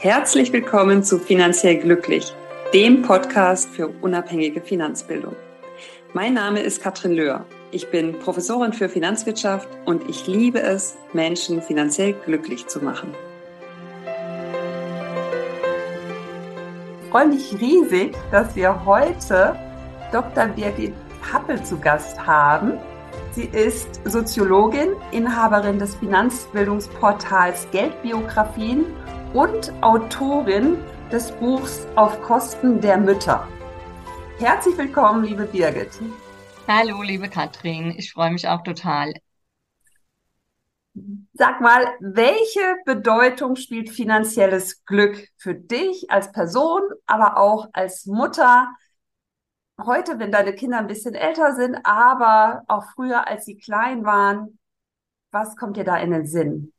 Herzlich willkommen zu Finanziell Glücklich, dem Podcast für unabhängige Finanzbildung. Mein Name ist Katrin Löhr. Ich bin Professorin für Finanzwirtschaft und ich liebe es, Menschen finanziell glücklich zu machen. Ich freue mich riesig, dass wir heute Dr. Birgit Happel zu Gast haben. Sie ist Soziologin, Inhaberin des Finanzbildungsportals Geldbiografien und Autorin des Buchs Auf Kosten der Mütter. Herzlich willkommen, liebe Birgit. Hallo, liebe Katrin. Ich freue mich auch total. Sag mal, welche Bedeutung spielt finanzielles Glück für dich als Person, aber auch als Mutter? Heute, wenn deine Kinder ein bisschen älter sind, aber auch früher, als sie klein waren, was kommt dir da in den Sinn?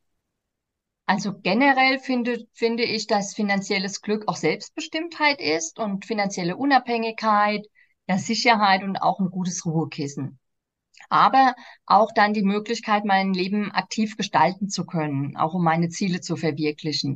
Also generell finde ich, dass finanzielles Glück auch Selbstbestimmtheit ist und finanzielle Unabhängigkeit, ja, Sicherheit und auch ein gutes Ruhekissen. Aber auch dann die Möglichkeit, mein Leben aktiv gestalten zu können, auch um meine Ziele zu verwirklichen.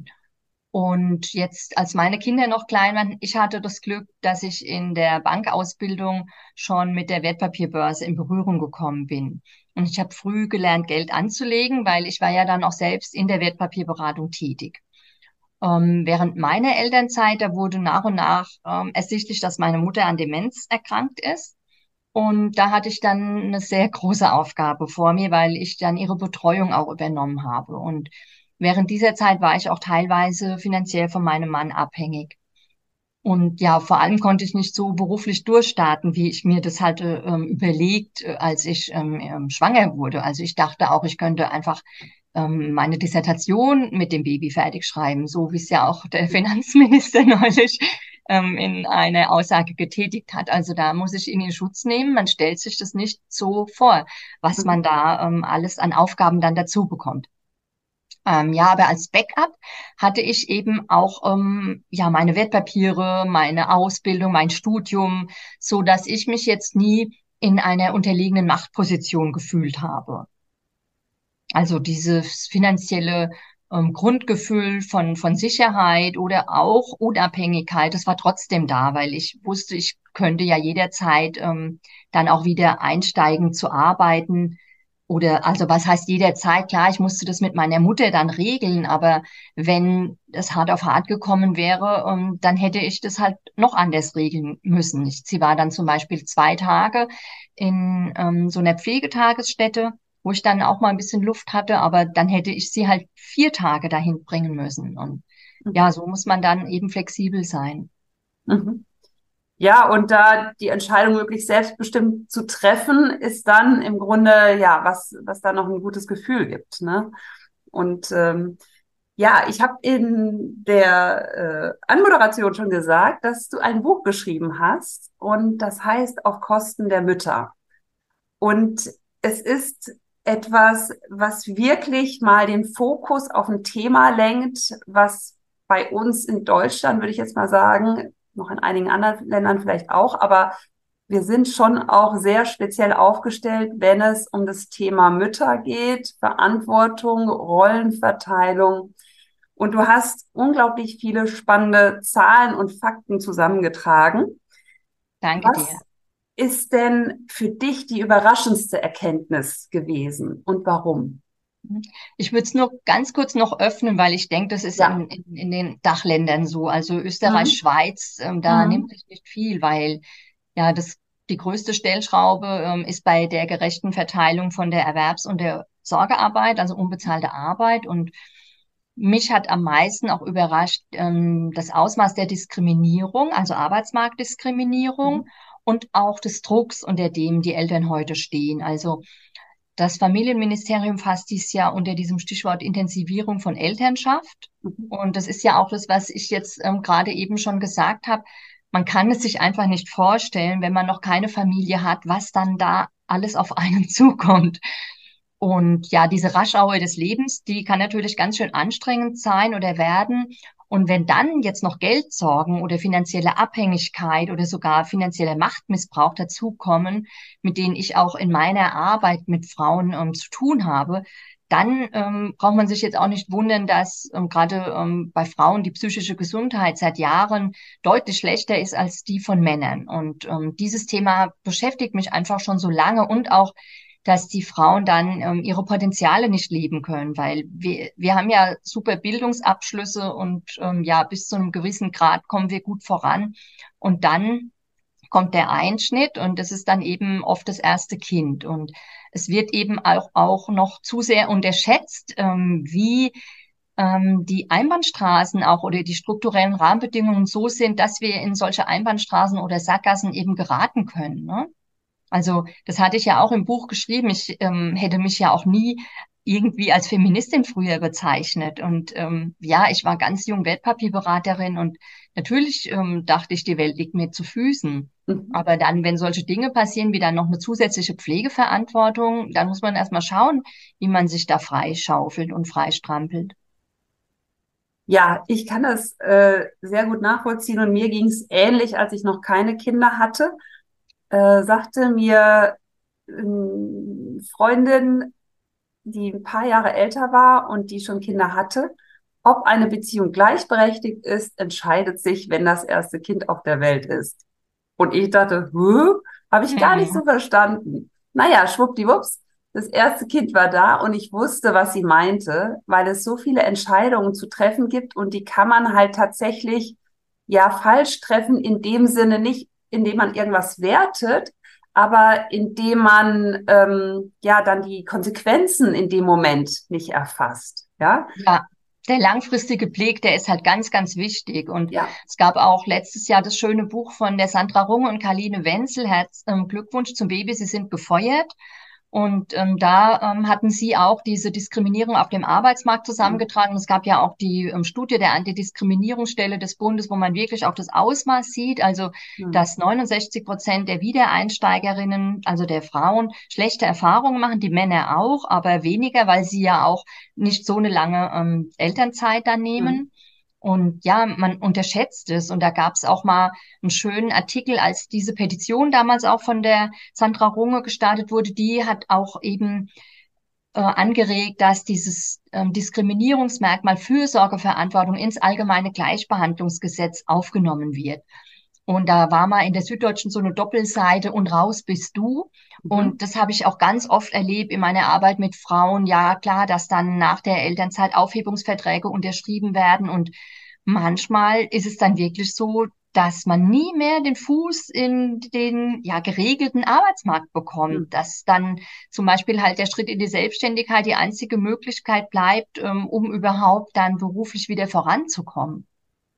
Und jetzt, als meine Kinder noch klein waren, ich hatte das Glück, dass ich in der Bankausbildung schon mit der Wertpapierbörse in Berührung gekommen bin. Und ich habe früh gelernt, Geld anzulegen, weil ich war ja dann auch selbst in der Wertpapierberatung tätig. Während meiner Elternzeit, da wurde nach und nach ersichtlich, dass meine Mutter an Demenz erkrankt ist. Und da hatte ich dann eine sehr große Aufgabe vor mir, weil ich dann ihre Betreuung auch übernommen habe. Und während dieser Zeit war ich auch teilweise finanziell von meinem Mann abhängig. Und ja, vor allem konnte ich nicht so beruflich durchstarten, wie ich mir das hatte überlegt, als ich schwanger wurde. Also ich dachte auch, ich könnte einfach meine Dissertation mit dem Baby fertig schreiben, so wie es ja auch der Finanzminister neulich in einer Aussage getätigt hat. Also da muss ich ihn in Schutz nehmen. Man stellt sich das nicht so vor, was man da alles an Aufgaben dann dazu bekommt. Ja, aber als Backup hatte ich eben auch ja meine Wertpapiere, meine Ausbildung, mein Studium, so dass ich mich jetzt nie in einer unterlegenen Machtposition gefühlt habe. Also dieses finanzielle Grundgefühl von Sicherheit oder auch Unabhängigkeit, das war trotzdem da, weil ich wusste, ich könnte ja jederzeit dann auch wieder einsteigen zu arbeiten. Oder also was heißt jederzeit? Klar, ich musste das mit meiner Mutter dann regeln, aber wenn es hart auf hart gekommen wäre, dann hätte ich das halt noch anders regeln müssen. Sie war dann zum Beispiel 2 Tage in so einer Pflegetagesstätte, wo ich dann auch mal ein bisschen Luft hatte, aber dann hätte ich sie halt 4 Tage dahin bringen müssen. Und ja, so muss man dann eben flexibel sein. Mhm. Ja, und da die Entscheidung möglichst selbstbestimmt zu treffen, ist dann im Grunde, ja, was da noch ein gutes Gefühl gibt, ne? Und ja, ich habe in der Anmoderation schon gesagt, dass du ein Buch geschrieben hast und das heißt Auf Kosten der Mütter. Und es ist etwas, was wirklich mal den Fokus auf ein Thema lenkt, was bei uns in Deutschland, würde ich jetzt mal sagen, noch in einigen anderen Ländern vielleicht auch, aber wir sind schon auch sehr speziell aufgestellt, wenn es um das Thema Mütter geht, Verantwortung, Rollenverteilung. Und du hast unglaublich viele spannende Zahlen und Fakten zusammengetragen. Danke dir. Was ist denn für dich die überraschendste Erkenntnis gewesen und warum? Ich würde es nur ganz kurz noch öffnen, weil ich denke, das ist Ja. in den Dachländern so. Also Österreich, Mhm. Schweiz, da nimmt Mhm. sich nicht viel, weil ja die größte Stellschraube ist bei der gerechten Verteilung von der Erwerbs- und der Sorgearbeit, also unbezahlte Arbeit. Und mich hat am meisten auch überrascht das Ausmaß der Diskriminierung, also Arbeitsmarktdiskriminierung Mhm. und auch des Drucks, unter dem die Eltern heute stehen. Also das Familienministerium fasst dies ja unter diesem Stichwort Intensivierung von Elternschaft. Mhm. Und das ist ja auch das, was ich jetzt gerade eben schon gesagt habe. Man kann es sich einfach nicht vorstellen, wenn man noch keine Familie hat, was dann da alles auf einen zukommt. Und ja, diese Raschauer des Lebens, die kann natürlich ganz schön anstrengend sein oder werden. Und wenn dann jetzt noch Geldsorgen oder finanzielle Abhängigkeit oder sogar finanzieller Machtmissbrauch dazukommen, mit denen ich auch in meiner Arbeit mit Frauen zu tun habe, dann braucht man sich jetzt auch nicht wundern, dass gerade bei Frauen die psychische Gesundheit seit Jahren deutlich schlechter ist als die von Männern. Und dieses Thema beschäftigt mich einfach schon so lange und auch, dass die Frauen dann ihre Potenziale nicht leben können, weil wir haben ja super Bildungsabschlüsse und ja, bis zu einem gewissen Grad kommen wir gut voran. Und dann kommt der Einschnitt und das ist dann eben oft das erste Kind. Und es wird eben auch noch zu sehr unterschätzt, wie die Einbahnstraßen auch oder die strukturellen Rahmenbedingungen so sind, dass wir in solche Einbahnstraßen oder Sackgassen eben geraten können. Ne? Also das hatte ich ja auch im Buch geschrieben. Ich hätte mich ja auch nie irgendwie als Feministin früher bezeichnet. Und ja, ich war ganz jung Wertpapierberaterin und natürlich dachte ich, die Welt liegt mir zu Füßen. Mhm. Aber dann, wenn solche Dinge passieren, wie dann noch eine zusätzliche Pflegeverantwortung, dann muss man erstmal schauen, wie man sich da freischaufelt und freistrampelt. Ja, ich kann das sehr gut nachvollziehen und mir ging es ähnlich, als ich noch keine Kinder hatte. Sagte mir Freundin, die ein paar Jahre älter war und die schon Kinder hatte, ob eine Beziehung gleichberechtigt ist, entscheidet sich, wenn das erste Kind auf der Welt ist. Und ich dachte, habe ich gar nicht so Mhm. verstanden. Naja, schwuppdiwupps, das erste Kind war da und ich wusste, was sie meinte, weil es so viele Entscheidungen zu treffen gibt und die kann man halt tatsächlich ja falsch treffen, in dem Sinne nicht, indem man irgendwas wertet, aber indem man ja dann die Konsequenzen in dem Moment nicht erfasst. Ja, Ja, der langfristige Blick, der ist halt ganz, ganz wichtig. Und ja. es gab auch letztes Jahr das schöne Buch von der Sandra Runge und Karline Wenzel, Glückwunsch zum Baby, Sie sind gefeuert. Und da hatten sie auch diese Diskriminierung auf dem Arbeitsmarkt Mhm. zusammengetragen. Es gab ja auch die Studie der Antidiskriminierungsstelle des Bundes, wo man wirklich auch das Ausmaß sieht, also Mhm. dass 69% der Wiedereinsteigerinnen, also der Frauen, schlechte Erfahrungen machen, die Männer auch, aber weniger, weil sie ja auch nicht so eine lange Elternzeit dann Mhm. nehmen. Und ja, man unterschätzt es. Und da gab es auch mal einen schönen Artikel, als diese Petition damals auch von der Sandra Runge gestartet wurde. Die hat auch eben angeregt, dass dieses Diskriminierungsmerkmal Fürsorgeverantwortung ins allgemeine Gleichbehandlungsgesetz aufgenommen wird. Und da war mal in der Süddeutschen so eine Doppelseite und raus bist du. Mhm. Und das habe ich auch ganz oft erlebt in meiner Arbeit mit Frauen. Ja, klar, dass dann nach der Elternzeit Aufhebungsverträge unterschrieben werden. Und manchmal ist es dann wirklich so, dass man nie mehr den Fuß in den ja geregelten Arbeitsmarkt bekommt, Mhm. dass dann zum Beispiel halt der Schritt in die Selbstständigkeit die einzige Möglichkeit bleibt, um überhaupt dann beruflich wieder voranzukommen.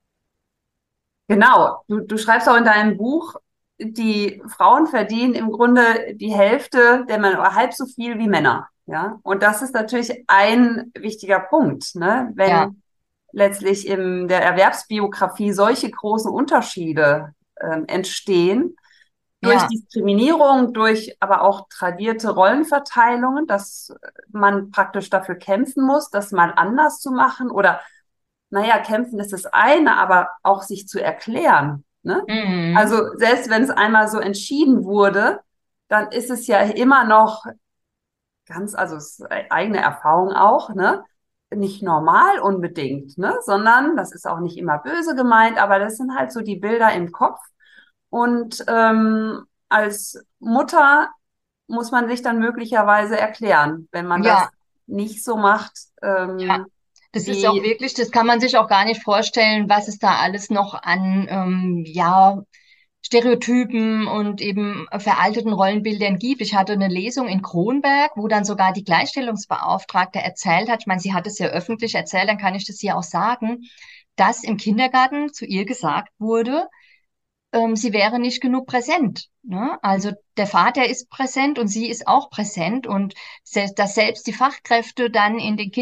Genau, du schreibst auch in deinem Buch, die Frauen verdienen im Grunde die Hälfte der Männer, oder halb so viel wie Männer. Ja, und das ist natürlich ein wichtiger Punkt, ne? Ja, Wenn letztlich in der Erwerbsbiografie solche großen Unterschiede entstehen, durch ja, Diskriminierung, durch aber auch tradierte Rollenverteilungen, dass man praktisch dafür kämpfen muss, das mal anders zu machen oder naja, kämpfen ist das eine, aber auch sich zu erklären. Ne? mhm. Also selbst wenn es einmal so entschieden wurde, dann ist es ja immer noch ganz, also es ist eigene Erfahrung auch, ne? Nicht normal unbedingt, ne? Sondern das ist auch nicht immer böse gemeint, aber das sind halt so die Bilder im Kopf. Und als Mutter muss man sich dann möglicherweise erklären, wenn man das Ja, nicht so macht, ja. Das ist auch wie. wirklich, das kann man sich auch gar nicht vorstellen, was es da alles noch an, ja, Stereotypen und eben veralteten Rollenbildern gibt. Ich hatte eine Lesung in Kronberg, wo dann sogar die Gleichstellungsbeauftragte erzählt hat, ich meine, sie hat es ja öffentlich erzählt, dann kann ich das hier auch sagen, dass im Kindergarten zu ihr gesagt wurde, sie wäre nicht genug präsent. Ne? Also der Vater ist präsent und sie ist auch präsent und dass selbst die Fachkräfte dann in den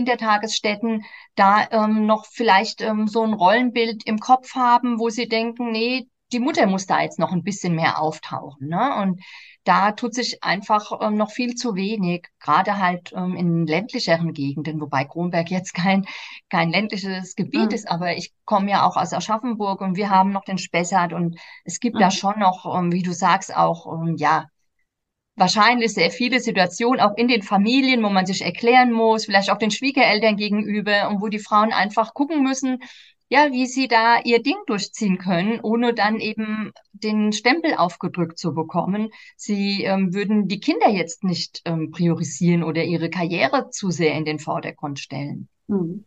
Kindertagesstätten da noch vielleicht so ein Rollenbild im Kopf haben, wo sie denken, nee, die Mutter muss da jetzt noch ein bisschen mehr auftauchen, ne? Und da tut sich einfach noch viel zu wenig, gerade halt in ländlicheren Gegenden, wobei Kronberg jetzt kein ländliches Gebiet ist, Mhm. aber ich komme ja auch aus Aschaffenburg und wir haben noch den Spessart und es gibt da Mhm. schon noch, wie du sagst, auch, ja, wahrscheinlich sehr viele Situationen, auch in den Familien, wo man sich erklären muss, vielleicht auch den Schwiegereltern gegenüber und wo die Frauen einfach gucken müssen, ja, wie sie da ihr Ding durchziehen können, ohne dann eben den Stempel aufgedrückt zu bekommen. Sie würden die Kinder jetzt nicht priorisieren oder ihre Karriere zu sehr in den Vordergrund stellen. Mhm.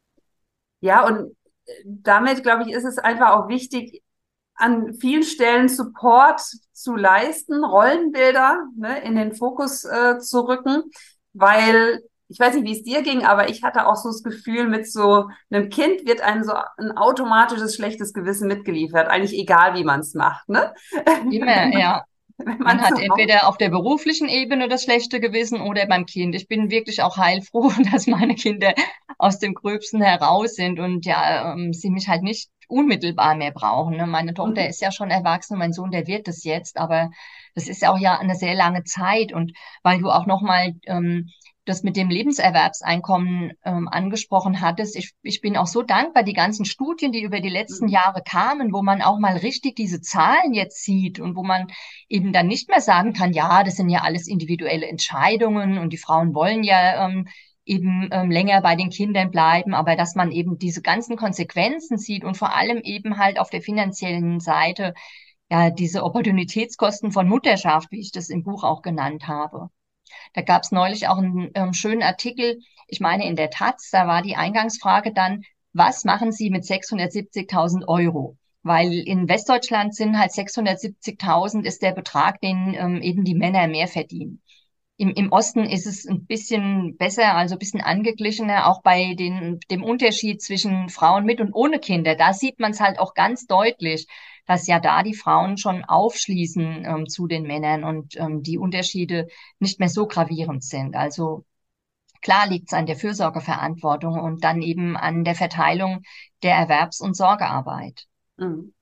Ja, und damit, glaube ich, ist es einfach auch wichtig, an vielen Stellen Support zu leisten, Rollenbilder, ne, in den Fokus zu rücken, weil ich weiß nicht, wie es dir ging, aber ich hatte auch so das Gefühl, mit so einem Kind wird einem so ein automatisches schlechtes Gewissen mitgeliefert, eigentlich egal, wie man es macht, ne? Immer, ja. Wenn Man man hat zu Hause. entweder auf der beruflichen Ebene das schlechte Gewissen oder beim Kind. Ich bin wirklich auch heilfroh, dass meine Kinder aus dem Gröbsten heraus sind und ja, sie mich halt nicht unmittelbar mehr brauchen. Ne? Meine Tochter Mhm. ist ja schon erwachsen, mein Sohn, der wird es jetzt, aber das ist ja auch ja eine sehr lange Zeit. Und weil du auch nochmal das mit dem Lebenserwerbseinkommen angesprochen hattest, ich bin auch so dankbar, die ganzen Studien, die über die letzten Mhm. Jahre kamen, wo man auch mal richtig diese Zahlen jetzt sieht und wo man eben dann nicht mehr sagen kann, ja, das sind ja alles individuelle Entscheidungen und die Frauen wollen ja eben länger bei den Kindern bleiben, aber dass man eben diese ganzen Konsequenzen sieht und vor allem eben halt auf der finanziellen Seite, ja, diese Opportunitätskosten von Mutterschaft, wie ich das im Buch auch genannt habe. Da gab es neulich auch einen schönen Artikel, ich meine in der Taz, da war die Eingangsfrage dann, was machen Sie mit 670.000 Euro? Weil in Westdeutschland sind halt 670.000 ist der Betrag, den eben die Männer mehr verdienen. Im Osten ist es ein bisschen besser, also ein bisschen angeglichener, auch bei dem Unterschied zwischen Frauen mit und ohne Kinder. Da sieht man es halt auch ganz deutlich, dass ja da die Frauen schon aufschließen zu den Männern und die Unterschiede nicht mehr so gravierend sind. Also klar liegt es an der Fürsorgeverantwortung und dann eben an der Verteilung der Erwerbs- und Sorgearbeit. Mhm.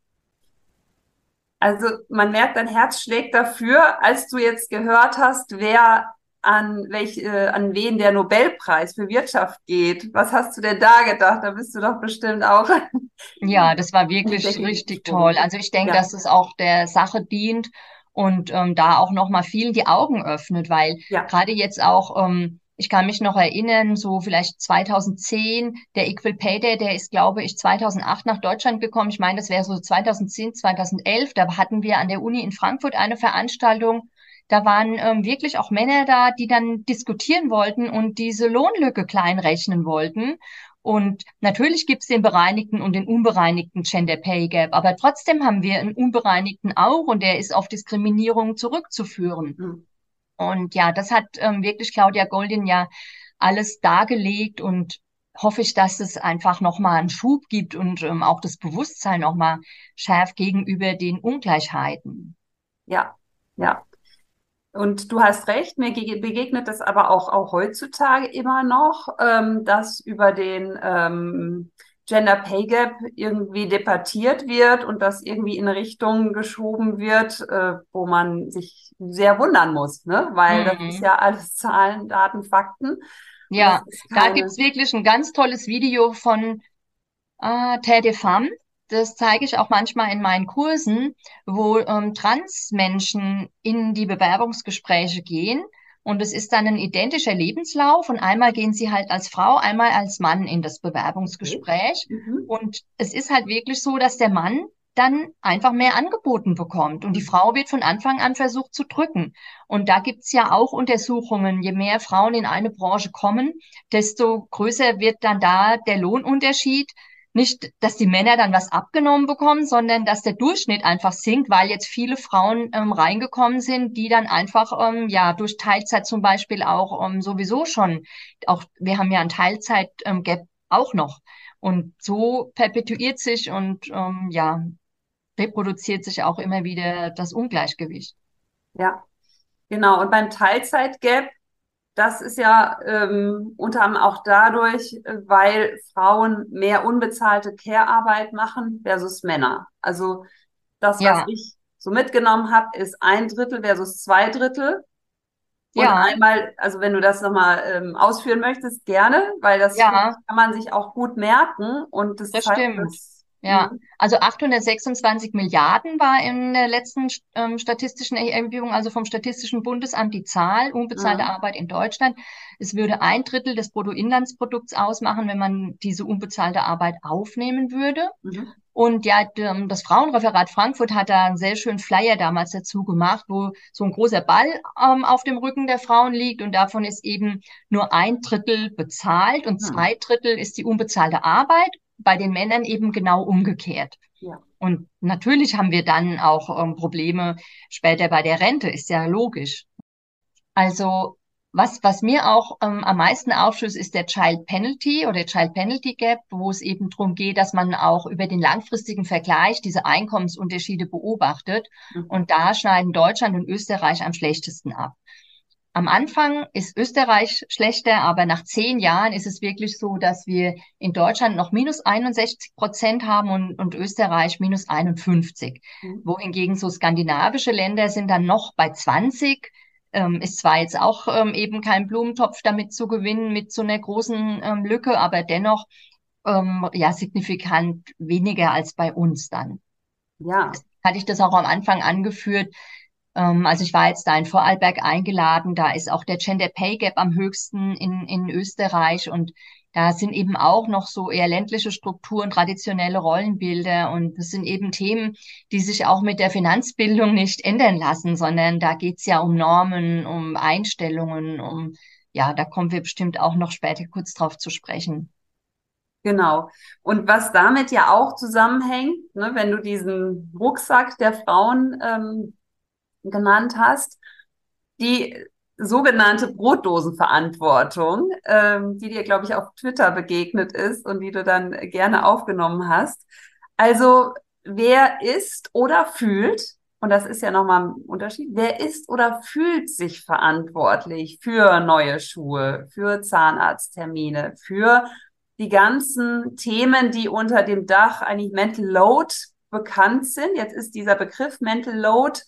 Also man merkt, dein Herz schlägt dafür, als du jetzt gehört hast, an wen der Nobelpreis für Wirtschaft geht. Was hast du denn da gedacht? Da bist du doch bestimmt auch Ja, das war in die wirklich Decke richtig toll. gesprungen. Also ich denke, Ja, dass es auch der Sache dient und da auch nochmal vielen die Augen öffnet, weil ja. gerade jetzt auch, ich kann mich noch erinnern, so vielleicht 2010, der Equal Pay Day, der ist, glaube ich, 2008 nach Deutschland gekommen. Ich meine, das wäre so 2010, 2011. Da hatten wir an der Uni in Frankfurt eine Veranstaltung. Da waren wirklich auch Männer da, die dann diskutieren wollten und diese Lohnlücke kleinrechnen wollten. Und natürlich gibt es den bereinigten und den unbereinigten Gender Pay Gap, aber trotzdem haben wir einen unbereinigten auch und der ist auf Diskriminierung zurückzuführen. Hm. Und ja, das hat wirklich Claudia Goldin ja alles dargelegt und hoffe ich, dass es einfach nochmal einen Schub gibt und auch das Bewusstsein nochmal schärft gegenüber den Ungleichheiten. Ja, ja. Und du hast recht, begegnet das aber auch heutzutage immer noch, dass über den Gender Pay Gap irgendwie debattiert wird und das irgendwie in eine Richtung geschoben wird, wo man sich sehr wundern muss, ne? Weil das ist Mhm. ja alles Zahlen, Daten, Fakten und das Ja, ist da gibt's keine. wirklich ein ganz tolles Video von Terre de Femme, das zeige ich auch manchmal in meinen Kursen, wo Transmenschen in die Bewerbungsgespräche gehen. Und es ist dann ein identischer Lebenslauf. Und einmal gehen sie halt als Frau, einmal als Mann in das Okay. Bewerbungsgespräch. Mhm. Und es ist halt wirklich so, dass der Mann dann einfach mehr angeboten bekommt. Und die Mhm. Frau wird von Anfang an versucht zu drücken. Und da gibt's ja auch Untersuchungen. Je mehr Frauen in eine Branche kommen, desto größer wird dann da der Lohnunterschied. Nicht, dass die Männer dann was abgenommen bekommen, sondern dass der Durchschnitt einfach sinkt, weil jetzt viele Frauen reingekommen sind, die dann einfach ja durch Teilzeit zum Beispiel auch sowieso schon, auch wir haben ja ein Teilzeit Gap auch noch. Und so perpetuiert sich und ja, reproduziert sich auch immer wieder das Ungleichgewicht. Ja, genau. Und beim Teilzeitgap, das ist ja unter anderem auch dadurch, weil Frauen mehr unbezahlte Care-Arbeit machen versus Männer. Also Das, was Ja, ich so mitgenommen habe, ist ein Drittel versus zwei Drittel. Und ja, einmal, also wenn du das nochmal ausführen möchtest, gerne, weil das finde ich, ja. kann man sich auch gut merken und das Das zeigt stimmt. das. Ja, also 826 Milliarden war in der letzten statistischen Erhebung, also vom Statistischen Bundesamt, die Zahl unbezahlte Mhm. Arbeit in Deutschland. Es würde ein Drittel des Bruttoinlandsprodukts ausmachen, wenn man diese unbezahlte Arbeit aufnehmen würde. Mhm. Und ja, das Frauenreferat Frankfurt hat da einen sehr schönen Flyer damals dazu gemacht, wo so ein großer Ball auf dem Rücken der Frauen liegt und davon ist eben nur ein Drittel bezahlt und Mhm. zwei Drittel ist die unbezahlte Arbeit, bei den Männern eben genau umgekehrt. Ja. Und natürlich haben wir dann auch Probleme später bei der Rente, ist ja logisch. Also was mir auch am meisten aufstößt, ist der Child Penalty oder Child Penalty Gap, wo es eben darum geht, dass man auch über den langfristigen Vergleich diese Einkommensunterschiede beobachtet. Mhm. Und da schneiden Deutschland und Österreich am schlechtesten ab. Am Anfang ist Österreich schlechter, aber nach 10 Jahren ist es wirklich so, dass wir in Deutschland noch minus 61% haben und Österreich minus 51. Mhm. Wohingegen so skandinavische Länder sind dann noch bei 20. Ist zwar jetzt auch eben kein Blumentopf damit zu gewinnen mit so einer großen Lücke, aber dennoch ja signifikant weniger als bei uns dann. Ja. Hatte ich das auch am Anfang angeführt. Also ich war jetzt da in Vorarlberg eingeladen, da ist auch der Gender Pay Gap am höchsten in Österreich und da sind eben auch noch so eher ländliche Strukturen, traditionelle Rollenbilder und das sind eben Themen, die sich auch mit der Finanzbildung nicht ändern lassen, sondern da geht's ja um Normen, um Einstellungen, ja, da kommen wir bestimmt auch noch später kurz drauf zu sprechen. Genau. Und was damit ja auch zusammenhängt, ne, wenn du diesen Rucksack der Frauen genannt hast, die sogenannte Brotdosenverantwortung, die dir, glaube ich, auf Twitter begegnet ist und die du dann gerne aufgenommen hast. Also wer ist oder fühlt, und das ist ja nochmal ein Unterschied, wer ist oder fühlt sich verantwortlich für neue Schuhe, für Zahnarzttermine, für die ganzen Themen, die unter dem Dach eigentlich Mental Load bekannt sind. Jetzt ist dieser Begriff Mental Load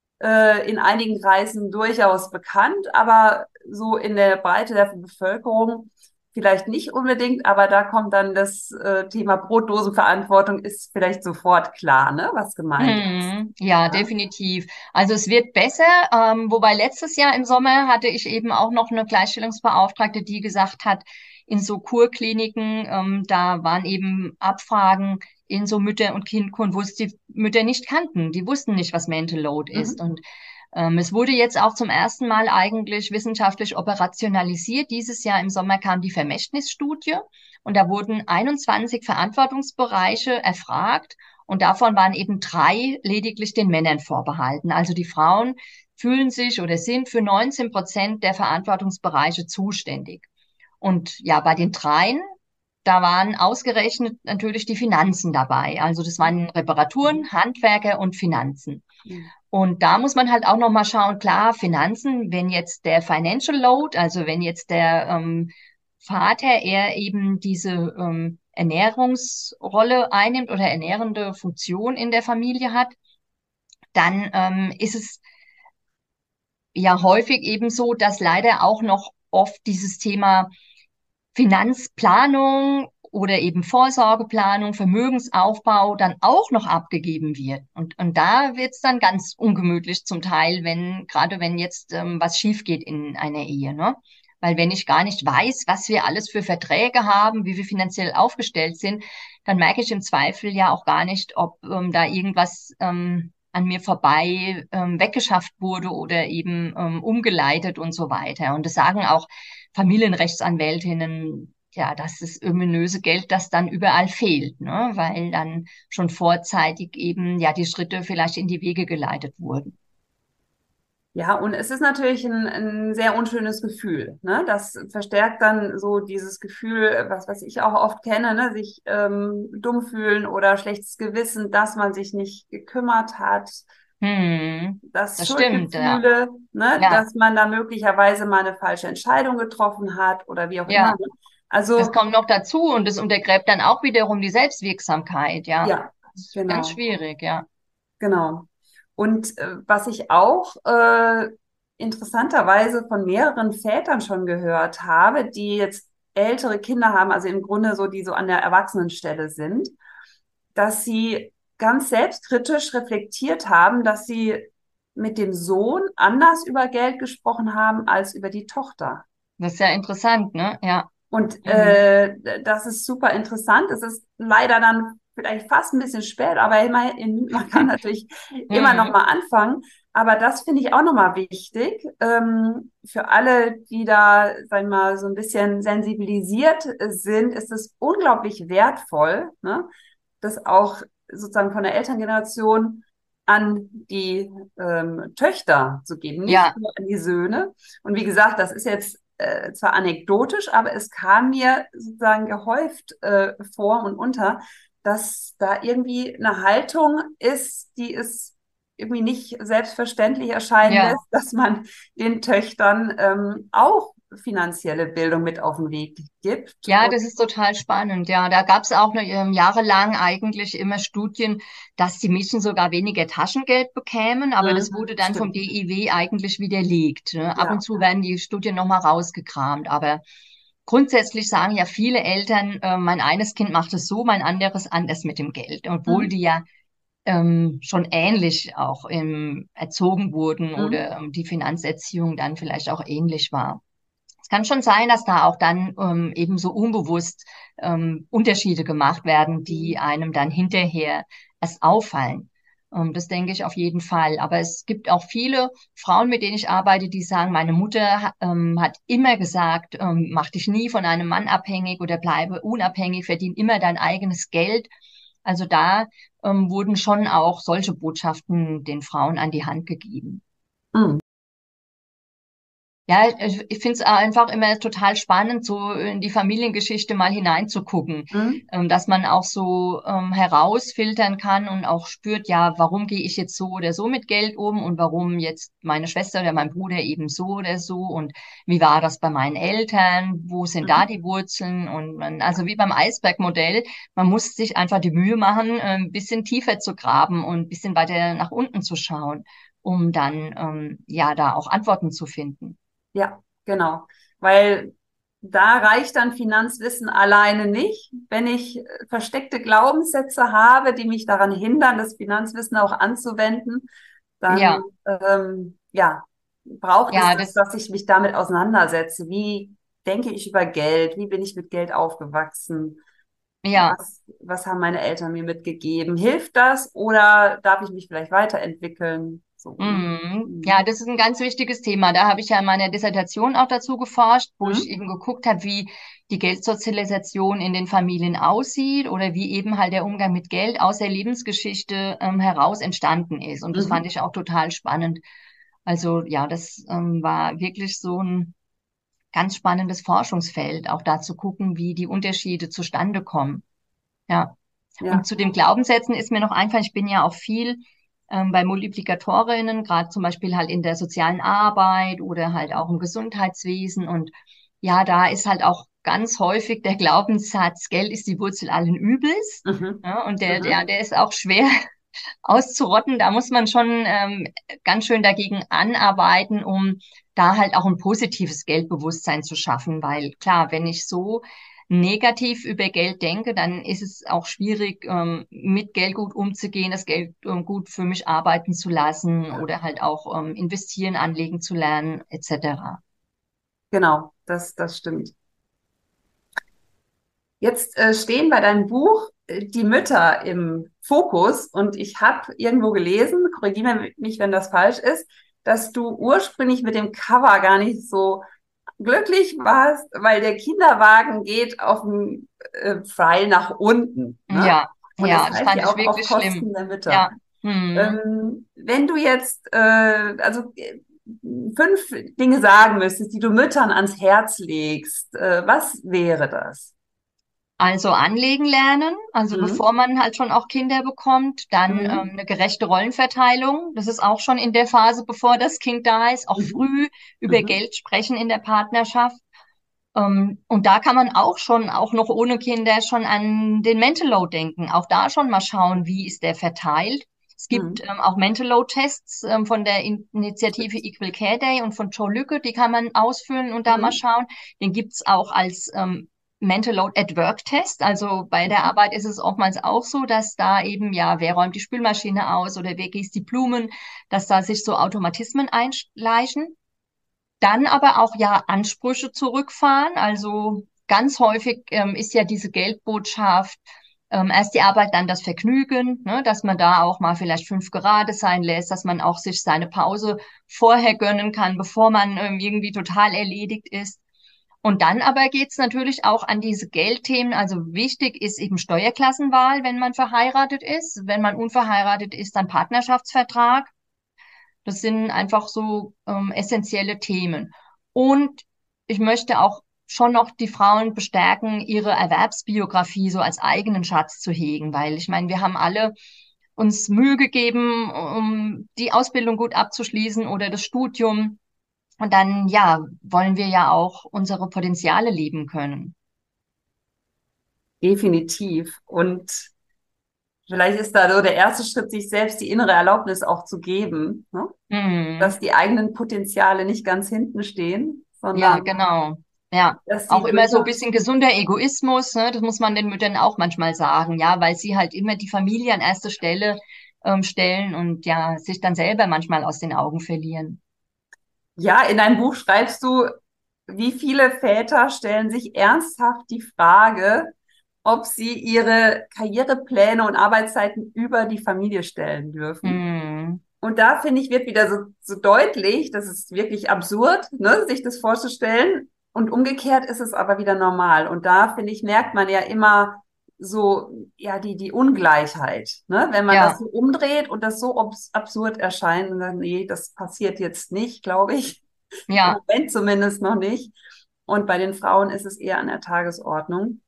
in einigen Kreisen durchaus bekannt, aber so in der Breite der Bevölkerung vielleicht nicht unbedingt. Aber da kommt dann das Thema Brotdosenverantwortung, ist vielleicht sofort klar, ne, was gemeint ist. Ja, Ja? definitiv. Also es wird besser, wobei letztes Jahr im Sommer hatte ich eben auch noch eine Gleichstellungsbeauftragte, die gesagt hat, in so Kurkliniken, da waren eben Abfragen in so Mütter- und Kindkund, wo es die Mütter nicht kannten. Die wussten nicht, was Mental Load ist. Mhm. Und es wurde jetzt auch zum ersten Mal eigentlich wissenschaftlich operationalisiert. Dieses Jahr im Sommer kam die Vermächtnisstudie und da wurden 21 Verantwortungsbereiche erfragt. Und davon waren eben 3 lediglich den Männern vorbehalten. Also die Frauen fühlen sich oder sind für 19% der Verantwortungsbereiche zuständig. Und ja, bei den 3, da waren ausgerechnet natürlich die Finanzen dabei. Also das waren Mhm. Reparaturen, Handwerker und Finanzen. Mhm. Und da muss man halt auch nochmal schauen, klar, Finanzen, wenn jetzt der Financial Load, also wenn jetzt der Vater eher eben diese Ernährungsrolle einnimmt oder ernährende Funktion in der Familie hat, dann ist es ja häufig eben so, dass leider auch noch oft dieses Thema Finanzplanung oder eben Vorsorgeplanung, Vermögensaufbau dann auch noch abgegeben wird. Und da wird es dann ganz ungemütlich zum Teil, gerade wenn jetzt was schief geht in einer Ehe, ne? Weil wenn ich gar nicht weiß, was wir alles für Verträge haben, wie wir finanziell aufgestellt sind, dann merke ich im Zweifel ja auch gar nicht, ob da irgendwas an mir vorbei weggeschafft wurde oder eben umgeleitet und so weiter. Und das sagen auch Familienrechtsanwältinnen, ja, das ist ominöse Geld, das dann überall fehlt, ne? Weil dann schon vorzeitig eben ja die Schritte vielleicht in die Wege geleitet wurden. Ja, und es ist natürlich ein sehr unschönes Gefühl, ne? Das verstärkt dann so dieses Gefühl, was ich auch oft kenne, ne? Sich dumm fühlen oder schlechtes Gewissen, dass man sich nicht gekümmert hat, das Das stimmt, ja. Schuldgefühle, ne? Ja, Dass man da möglicherweise mal eine falsche Entscheidung getroffen hat oder wie auch immer. ja. Ne? Das Also, kommt noch dazu und das untergräbt dann auch wiederum die Selbstwirksamkeit, ja. ja, Das ist ganz genau. schwierig, ja. Genau. Und was ich auch interessanterweise von mehreren Vätern schon gehört habe, die jetzt ältere Kinder haben, also im Grunde so, die so an der Erwachsenenstelle sind, dass sie ganz selbstkritisch reflektiert haben, dass sie mit dem Sohn anders über Geld gesprochen haben als über die Tochter. Das ist ja interessant, ne? Ja. Und Mhm. das ist super interessant. Es ist leider dann vielleicht fast ein bisschen spät, aber immerhin, man kann natürlich immer noch Mhm. mal anfangen. Aber das finde ich auch noch mal wichtig für alle, die da, sagen wir mal, so ein bisschen sensibilisiert sind, ist es unglaublich wertvoll, ne, das auch sozusagen von der Elterngeneration an die Töchter zu geben, nicht Ja, nur an die Söhne. Und wie gesagt, das ist jetzt zwar anekdotisch, aber es kam mir sozusagen gehäuft vor und unter, dass da irgendwie eine Haltung ist, die es irgendwie nicht selbstverständlich erscheinen ja. lässt, dass man den Töchtern auch finanzielle Bildung mit auf den Weg gibt. Ja, Und, das ist total spannend. Ja, da gab es auch jahrelang eigentlich immer Studien, dass die Mädchen sogar weniger Taschengeld bekämen, aber das wurde dann vom stimmt. DIW eigentlich widerlegt. Ne? Ab und Ja. zu werden die Studien nochmal rausgekramt, aber grundsätzlich sagen ja viele Eltern, mein eines Kind macht es so, mein anderes anders mit dem Geld, obwohl Mhm. die ja schon ähnlich auch erzogen wurden Mhm. oder die Finanzerziehung dann vielleicht auch ähnlich war. Es kann schon sein, dass da auch dann eben so unbewusst Unterschiede gemacht werden, die Mhm. einem dann hinterher erst auffallen. Das denke ich auf jeden Fall. Aber es gibt auch viele Frauen, mit denen ich arbeite, die sagen, meine Mutter hat immer gesagt, mach dich nie von einem Mann abhängig oder bleibe unabhängig, verdien immer dein eigenes Geld. Also da wurden schon auch solche Botschaften den Frauen an die Hand gegeben. Mhm. Ja, ich finde es einfach immer total spannend, so in die Familiengeschichte mal hineinzugucken, Mhm. dass man auch so herausfiltern kann und auch spürt, ja, warum gehe ich jetzt so oder so mit Geld um und warum jetzt meine Schwester oder mein Bruder eben so oder so und wie war das bei meinen Eltern, wo sind da Mhm. die Wurzeln und man, also wie beim Eisbergmodell, man muss sich einfach die Mühe machen, ein bisschen tiefer zu graben und ein bisschen weiter nach unten zu schauen, um dann ja da auch Antworten zu finden. Ja, genau. Weil da reicht dann Finanzwissen alleine nicht. Wenn ich versteckte Glaubenssätze habe, die mich daran hindern, das Finanzwissen auch anzuwenden, dann Ja, ja, braucht es ja, das, das, dass ich mich damit auseinandersetze. Wie denke ich über Geld? Wie bin ich mit Geld aufgewachsen? ja, Was haben meine Eltern mir mitgegeben? Hilft das oder darf ich mich vielleicht weiterentwickeln? So, ne? Ja, Mhm. das ist ein ganz wichtiges Thema. Da habe ich ja in meiner Dissertation auch dazu geforscht, wo ich Mhm. eben geguckt habe, wie die Geldsozialisation in den Familien aussieht oder wie eben halt der Umgang mit Geld aus der Lebensgeschichte heraus entstanden ist. Und das fand Mhm. ich auch total spannend. Also ja, das war wirklich so ein ganz spannendes Forschungsfeld, auch da zu gucken, wie die Unterschiede zustande kommen. Ja. Und Ja. zu den Glaubenssätzen ist mir noch eingefallen, ich bin ja auch viel bei Multiplikatorinnen, gerade zum Beispiel halt in der sozialen Arbeit oder halt auch im Gesundheitswesen. Und ja, da ist halt auch ganz häufig der Glaubenssatz, Geld ist die Wurzel allen Übels. Mhm. Ja, und Mhm. der ist auch schwer auszurotten. Da muss man schon ganz schön dagegen anarbeiten, um da halt auch ein positives Geldbewusstsein zu schaffen. Weil klar, wenn ich so negativ über Geld denke, dann ist es auch schwierig, mit Geld gut umzugehen, das Geld gut für mich arbeiten zu lassen oder halt auch investieren, anlegen zu lernen, etc. Genau, das stimmt. Jetzt stehen bei deinem Buch die Mütter im Fokus und ich habe irgendwo gelesen, korrigiere mich, wenn das falsch ist, dass du ursprünglich mit dem Cover gar nicht so glücklich warst, weil der Kinderwagen geht auf dem Pfeil nach unten, ne? Ja, Und das ja, das heißt fand ja ich auch auf wirklich schlimm. Kosten der Mütter. Ja. Hm. Wenn du jetzt fünf Dinge sagen müsstest, die du Müttern ans Herz legst, was wäre das? Also anlegen lernen, also Mhm. bevor man halt schon auch Kinder bekommt, dann Mhm. eine gerechte Rollenverteilung. Das ist auch schon in der Phase, bevor das Kind da ist, auch Mhm. früh über Mhm. Geld sprechen in der Partnerschaft. Und da kann man auch schon, auch noch ohne Kinder, schon an den Mental Load denken. Auch da schon mal schauen, wie ist der verteilt. Es gibt Mhm. auch Mental Load Tests von der Initiative Equal Care Day und von Joe Lücke, die kann man ausfüllen und da mal Mhm. schauen. Den gibt's auch als Mental Load at Work Test. Also bei der Mhm. Arbeit ist es oftmals auch so, dass da eben, ja, wer räumt die Spülmaschine aus oder wer gießt die Blumen, dass da sich so Automatismen einschleichen. Dann aber auch ja Ansprüche zurückfahren. Also ganz häufig ist ja diese Geldbotschaft, erst die Arbeit, dann das Vergnügen, ne, dass man da auch mal vielleicht 5 Grad sein lässt, dass man auch sich seine Pause vorher gönnen kann, bevor man irgendwie total erledigt ist. Und dann aber geht's natürlich auch an diese Geldthemen. Also wichtig ist eben Steuerklassenwahl, wenn man verheiratet ist. Wenn man unverheiratet ist, dann Partnerschaftsvertrag. Das sind einfach so essentielle Themen. Und ich möchte auch schon noch die Frauen bestärken, ihre Erwerbsbiografie so als eigenen Schatz zu hegen, weil ich meine, wir haben alle uns Mühe gegeben, um die Ausbildung gut abzuschließen oder das Studium. Und dann, ja, wollen wir ja auch unsere Potenziale leben können. Definitiv. Und vielleicht ist da so der erste Schritt, sich selbst die innere Erlaubnis auch zu geben, ne? Mhm. Dass die eigenen Potenziale nicht ganz hinten stehen, Ja, sondern genau. Ja, dass auch sie immer so ein durchaus, bisschen gesunder Egoismus, ne? Das muss man den Müttern auch manchmal sagen, ja, weil sie halt immer die Familie an erste Stelle stellen und ja, sich dann selber manchmal aus den Augen verlieren. ja, in deinem Buch schreibst du, wie viele Väter stellen sich ernsthaft die Frage, ob sie ihre Karrierepläne und Arbeitszeiten über die Familie stellen dürfen. Hm. Und da finde ich, wird wieder so deutlich, das ist wirklich absurd, ne, sich das vorzustellen. Und umgekehrt ist es aber wieder normal. Und da, finde ich, merkt man ja immer so, ja, die Ungleichheit, ne? Wenn man das Ja, so umdreht und das so absurd erscheint, und dann, nee, das passiert jetzt nicht, glaube ich. Im ja. Moment zumindest noch nicht. Und bei den Frauen ist es eher an der Tagesordnung.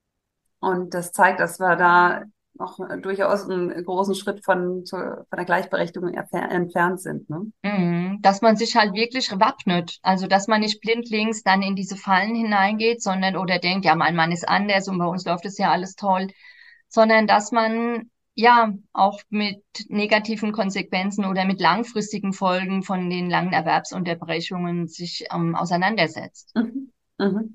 Und das zeigt, dass wir da noch durchaus einen großen Schritt von der Gleichberechtigung entfernt sind. Ne? Dass man sich halt wirklich wappnet. Also, dass man nicht blindlings dann in diese Fallen hineingeht, sondern oder denkt, ja, mein Mann ist anders und bei uns läuft es ja alles toll, sondern dass man ja auch mit negativen Konsequenzen oder mit langfristigen Folgen von den langen Erwerbsunterbrechungen sich auseinandersetzt. Mhm. Mhm.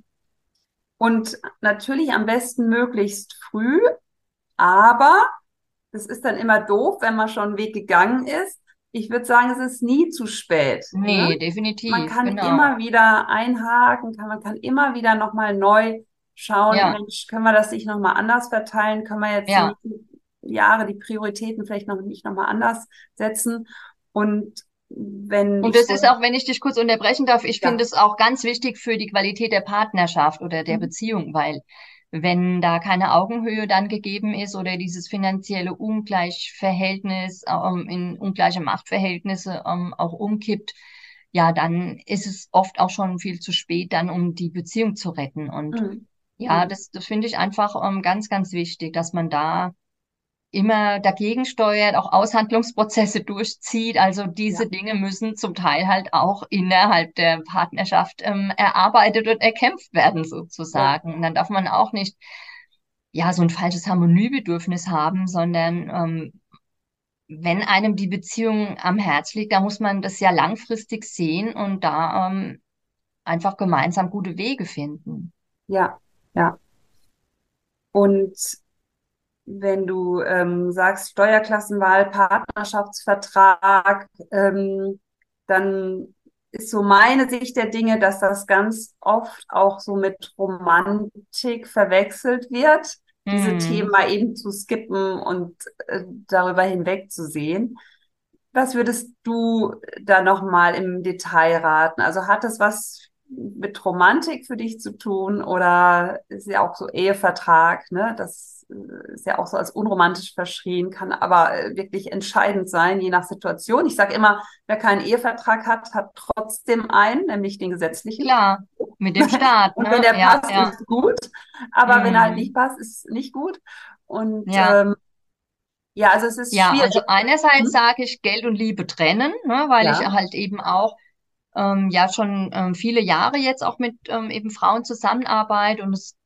Und natürlich am besten möglichst früh, aber das ist dann immer doof, wenn man schon einen Weg gegangen ist. Ich würde sagen, es ist nie zu spät. Ne? Nee, Man definitiv, kann genau. immer wieder einhaken, man kann immer wieder nochmal neu schauen, Ja, Mensch, können wir das nicht nochmal anders verteilen? Können wir jetzt die ja. nächsten Jahre die Prioritäten vielleicht noch nicht nochmal anders setzen? Und wenn Und ich das ist so, auch, wenn ich dich kurz unterbrechen darf, ich finde ja, es auch ganz wichtig für die Qualität der Partnerschaft oder der mhm, Beziehung, weil wenn da keine Augenhöhe dann gegeben ist oder dieses finanzielle Ungleichverhältnis in ungleiche Machtverhältnisse auch umkippt, ja, dann ist es oft auch schon viel zu spät, dann um die Beziehung zu retten. Und mhm, ja, mhm, das finde ich einfach ganz, ganz wichtig, dass man da immer dagegen steuert, auch Aushandlungsprozesse durchzieht. Also diese ja, Dinge müssen zum Teil halt auch innerhalb der Partnerschaft erarbeitet und erkämpft werden, ja, sozusagen. Und dann darf man auch nicht ja so ein falsches Harmoniebedürfnis haben, sondern wenn einem die Beziehung am Herz liegt, da muss man das ja langfristig sehen und da einfach gemeinsam gute Wege finden. ja, ja. Und wenn du sagst Steuerklassenwahl, Partnerschaftsvertrag, dann ist so meine Sicht der Dinge, dass das ganz oft auch so mit Romantik verwechselt wird, diese Themen Hm. mal eben zu skippen und darüber hinwegzusehen. Was würdest du da nochmal im Detail raten? Also hat das was mit Romantik für dich zu tun oder ist ja auch so Ehevertrag, ne? Das ist ja auch so als unromantisch verschrien, kann aber wirklich entscheidend sein, je nach Situation. Ich sage immer, wer keinen Ehevertrag hat, hat trotzdem einen, nämlich den gesetzlichen. Klar, mit dem Staat, Und wenn ne? der Ja, passt, ja. ist gut, aber wenn er halt nicht Hm. passt, ist nicht gut. Und Ja. ja, also es ist Ja, also schwierig. einerseits Hm? sage ich Geld und Liebe trennen, ne, weil ich Ja. halt eben auch ja schon viele Jahre jetzt auch mit eben Frauen zusammenarbeite und es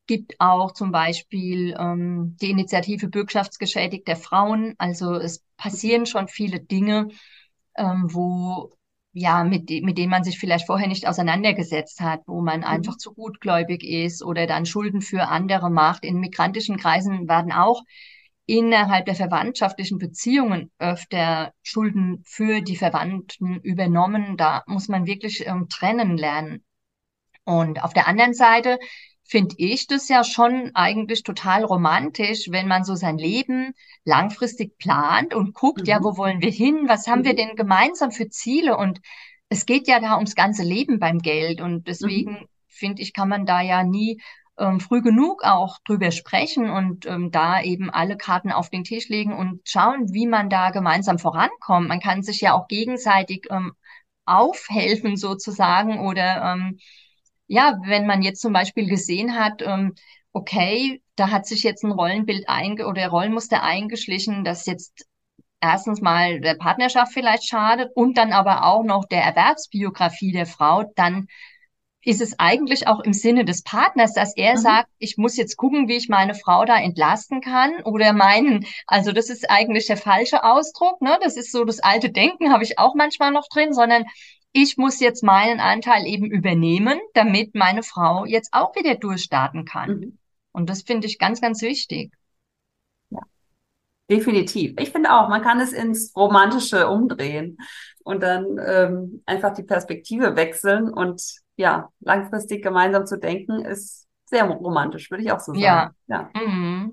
gibt auch zum Beispiel die Initiative Bürgschaftsgeschädigter Frauen. Also es passieren schon viele Dinge, wo ja mit denen man sich vielleicht vorher nicht auseinandergesetzt hat, wo man einfach Mhm. zu gutgläubig ist oder dann Schulden für andere macht. In migrantischen Kreisen werden auch innerhalb der verwandtschaftlichen Beziehungen öfter Schulden für die Verwandten übernommen. Da muss man wirklich trennen lernen. Und auf der anderen Seite finde ich das ja schon eigentlich total romantisch, wenn man so sein Leben langfristig plant und guckt, ja, Mhm. wo wollen wir hin? Was haben wir Mhm. denn gemeinsam für Ziele? Und es geht ja da ums ganze Leben beim Geld. Und Mhm. deswegen finde ich, kann man da ja nie früh genug auch drüber sprechen und da eben alle Karten auf den Tisch legen und schauen, wie man da gemeinsam vorankommt. Man kann sich ja auch gegenseitig aufhelfen sozusagen oder ja, wenn man jetzt zum Beispiel gesehen hat, okay, da hat sich jetzt ein Rollenbild oder Rollenmuster eingeschlichen, das jetzt erstens mal der Partnerschaft vielleicht schadet und dann aber auch noch der Erwerbsbiografie der Frau, dann ist es eigentlich auch im Sinne des Partners, dass er Mhm. sagt, ich muss jetzt gucken, wie ich meine Frau da entlasten kann oder meinen, also das ist eigentlich der falsche Ausdruck, ne? Das ist so das alte Denken, habe ich auch manchmal noch drin, sondern ich muss jetzt meinen Anteil eben übernehmen, damit meine Frau jetzt auch wieder durchstarten kann. Mhm. Und das finde ich ganz, ganz wichtig. Ja, definitiv. Ich finde auch, man kann es ins Romantische umdrehen und dann einfach die Perspektive wechseln und ja, langfristig gemeinsam zu denken, ist sehr romantisch, würde ich auch so Ja. sagen. Ja. Mhm.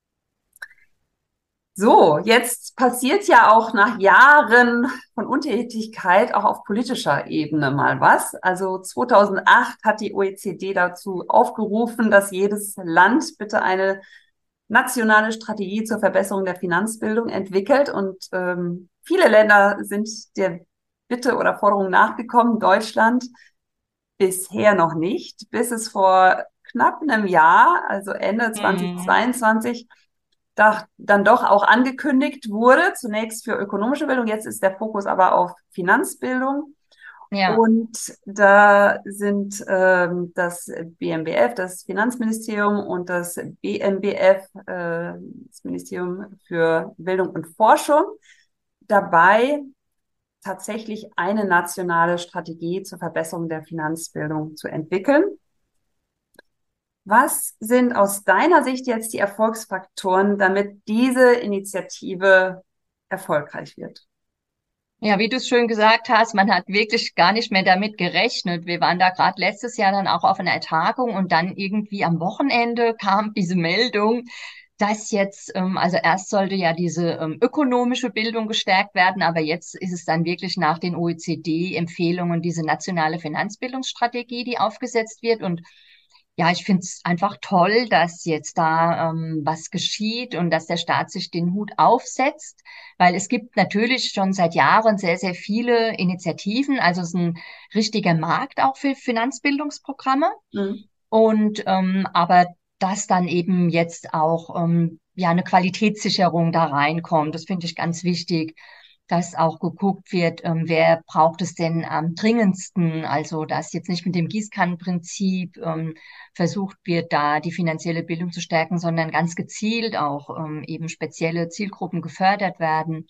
So, jetzt passiert ja auch nach Jahren von Untätigkeit auch auf politischer Ebene mal was. Also 2008 hat die OECD dazu aufgerufen, dass jedes Land bitte eine nationale Strategie zur Verbesserung der Finanzbildung entwickelt. Und viele Länder sind der Bitte oder Forderung nachgekommen. Deutschland bisher noch nicht, bis es vor knapp einem Jahr, also Ende Mhm. 2022, dann doch auch angekündigt wurde, zunächst für ökonomische Bildung, jetzt ist der Fokus aber auf Finanzbildung. Ja, Und da sind das BMBF, das Finanzministerium, und das BMBF, das Ministerium für Bildung und Forschung, dabei, tatsächlich eine nationale Strategie zur Verbesserung der Finanzbildung zu entwickeln. Was sind aus deiner Sicht jetzt die Erfolgsfaktoren, damit diese Initiative erfolgreich wird? ja, wie du es schön gesagt hast, man hat wirklich gar nicht mehr damit gerechnet. Wir waren da gerade letztes Jahr dann auch auf einer Tagung und dann irgendwie am Wochenende kam diese Meldung, dass jetzt, also erst sollte ja diese ökonomische Bildung gestärkt werden, aber jetzt ist es dann wirklich nach den OECD-Empfehlungen diese nationale Finanzbildungsstrategie, die aufgesetzt wird. Und ja, ich finde es einfach toll, dass jetzt da was geschieht und dass der Staat sich den Hut aufsetzt, weil es gibt natürlich schon seit Jahren sehr, sehr viele Initiativen. Also es ist ein richtiger Markt auch für Finanzbildungsprogramme. Mhm. Und aber dass dann eben jetzt auch ja eine Qualitätssicherung da reinkommt, das finde ich ganz wichtig, dass auch geguckt wird, wer braucht es denn am dringendsten, also dass jetzt nicht mit dem Gießkannenprinzip versucht wird, da die finanzielle Bildung zu stärken, sondern ganz gezielt auch eben spezielle Zielgruppen gefördert werden.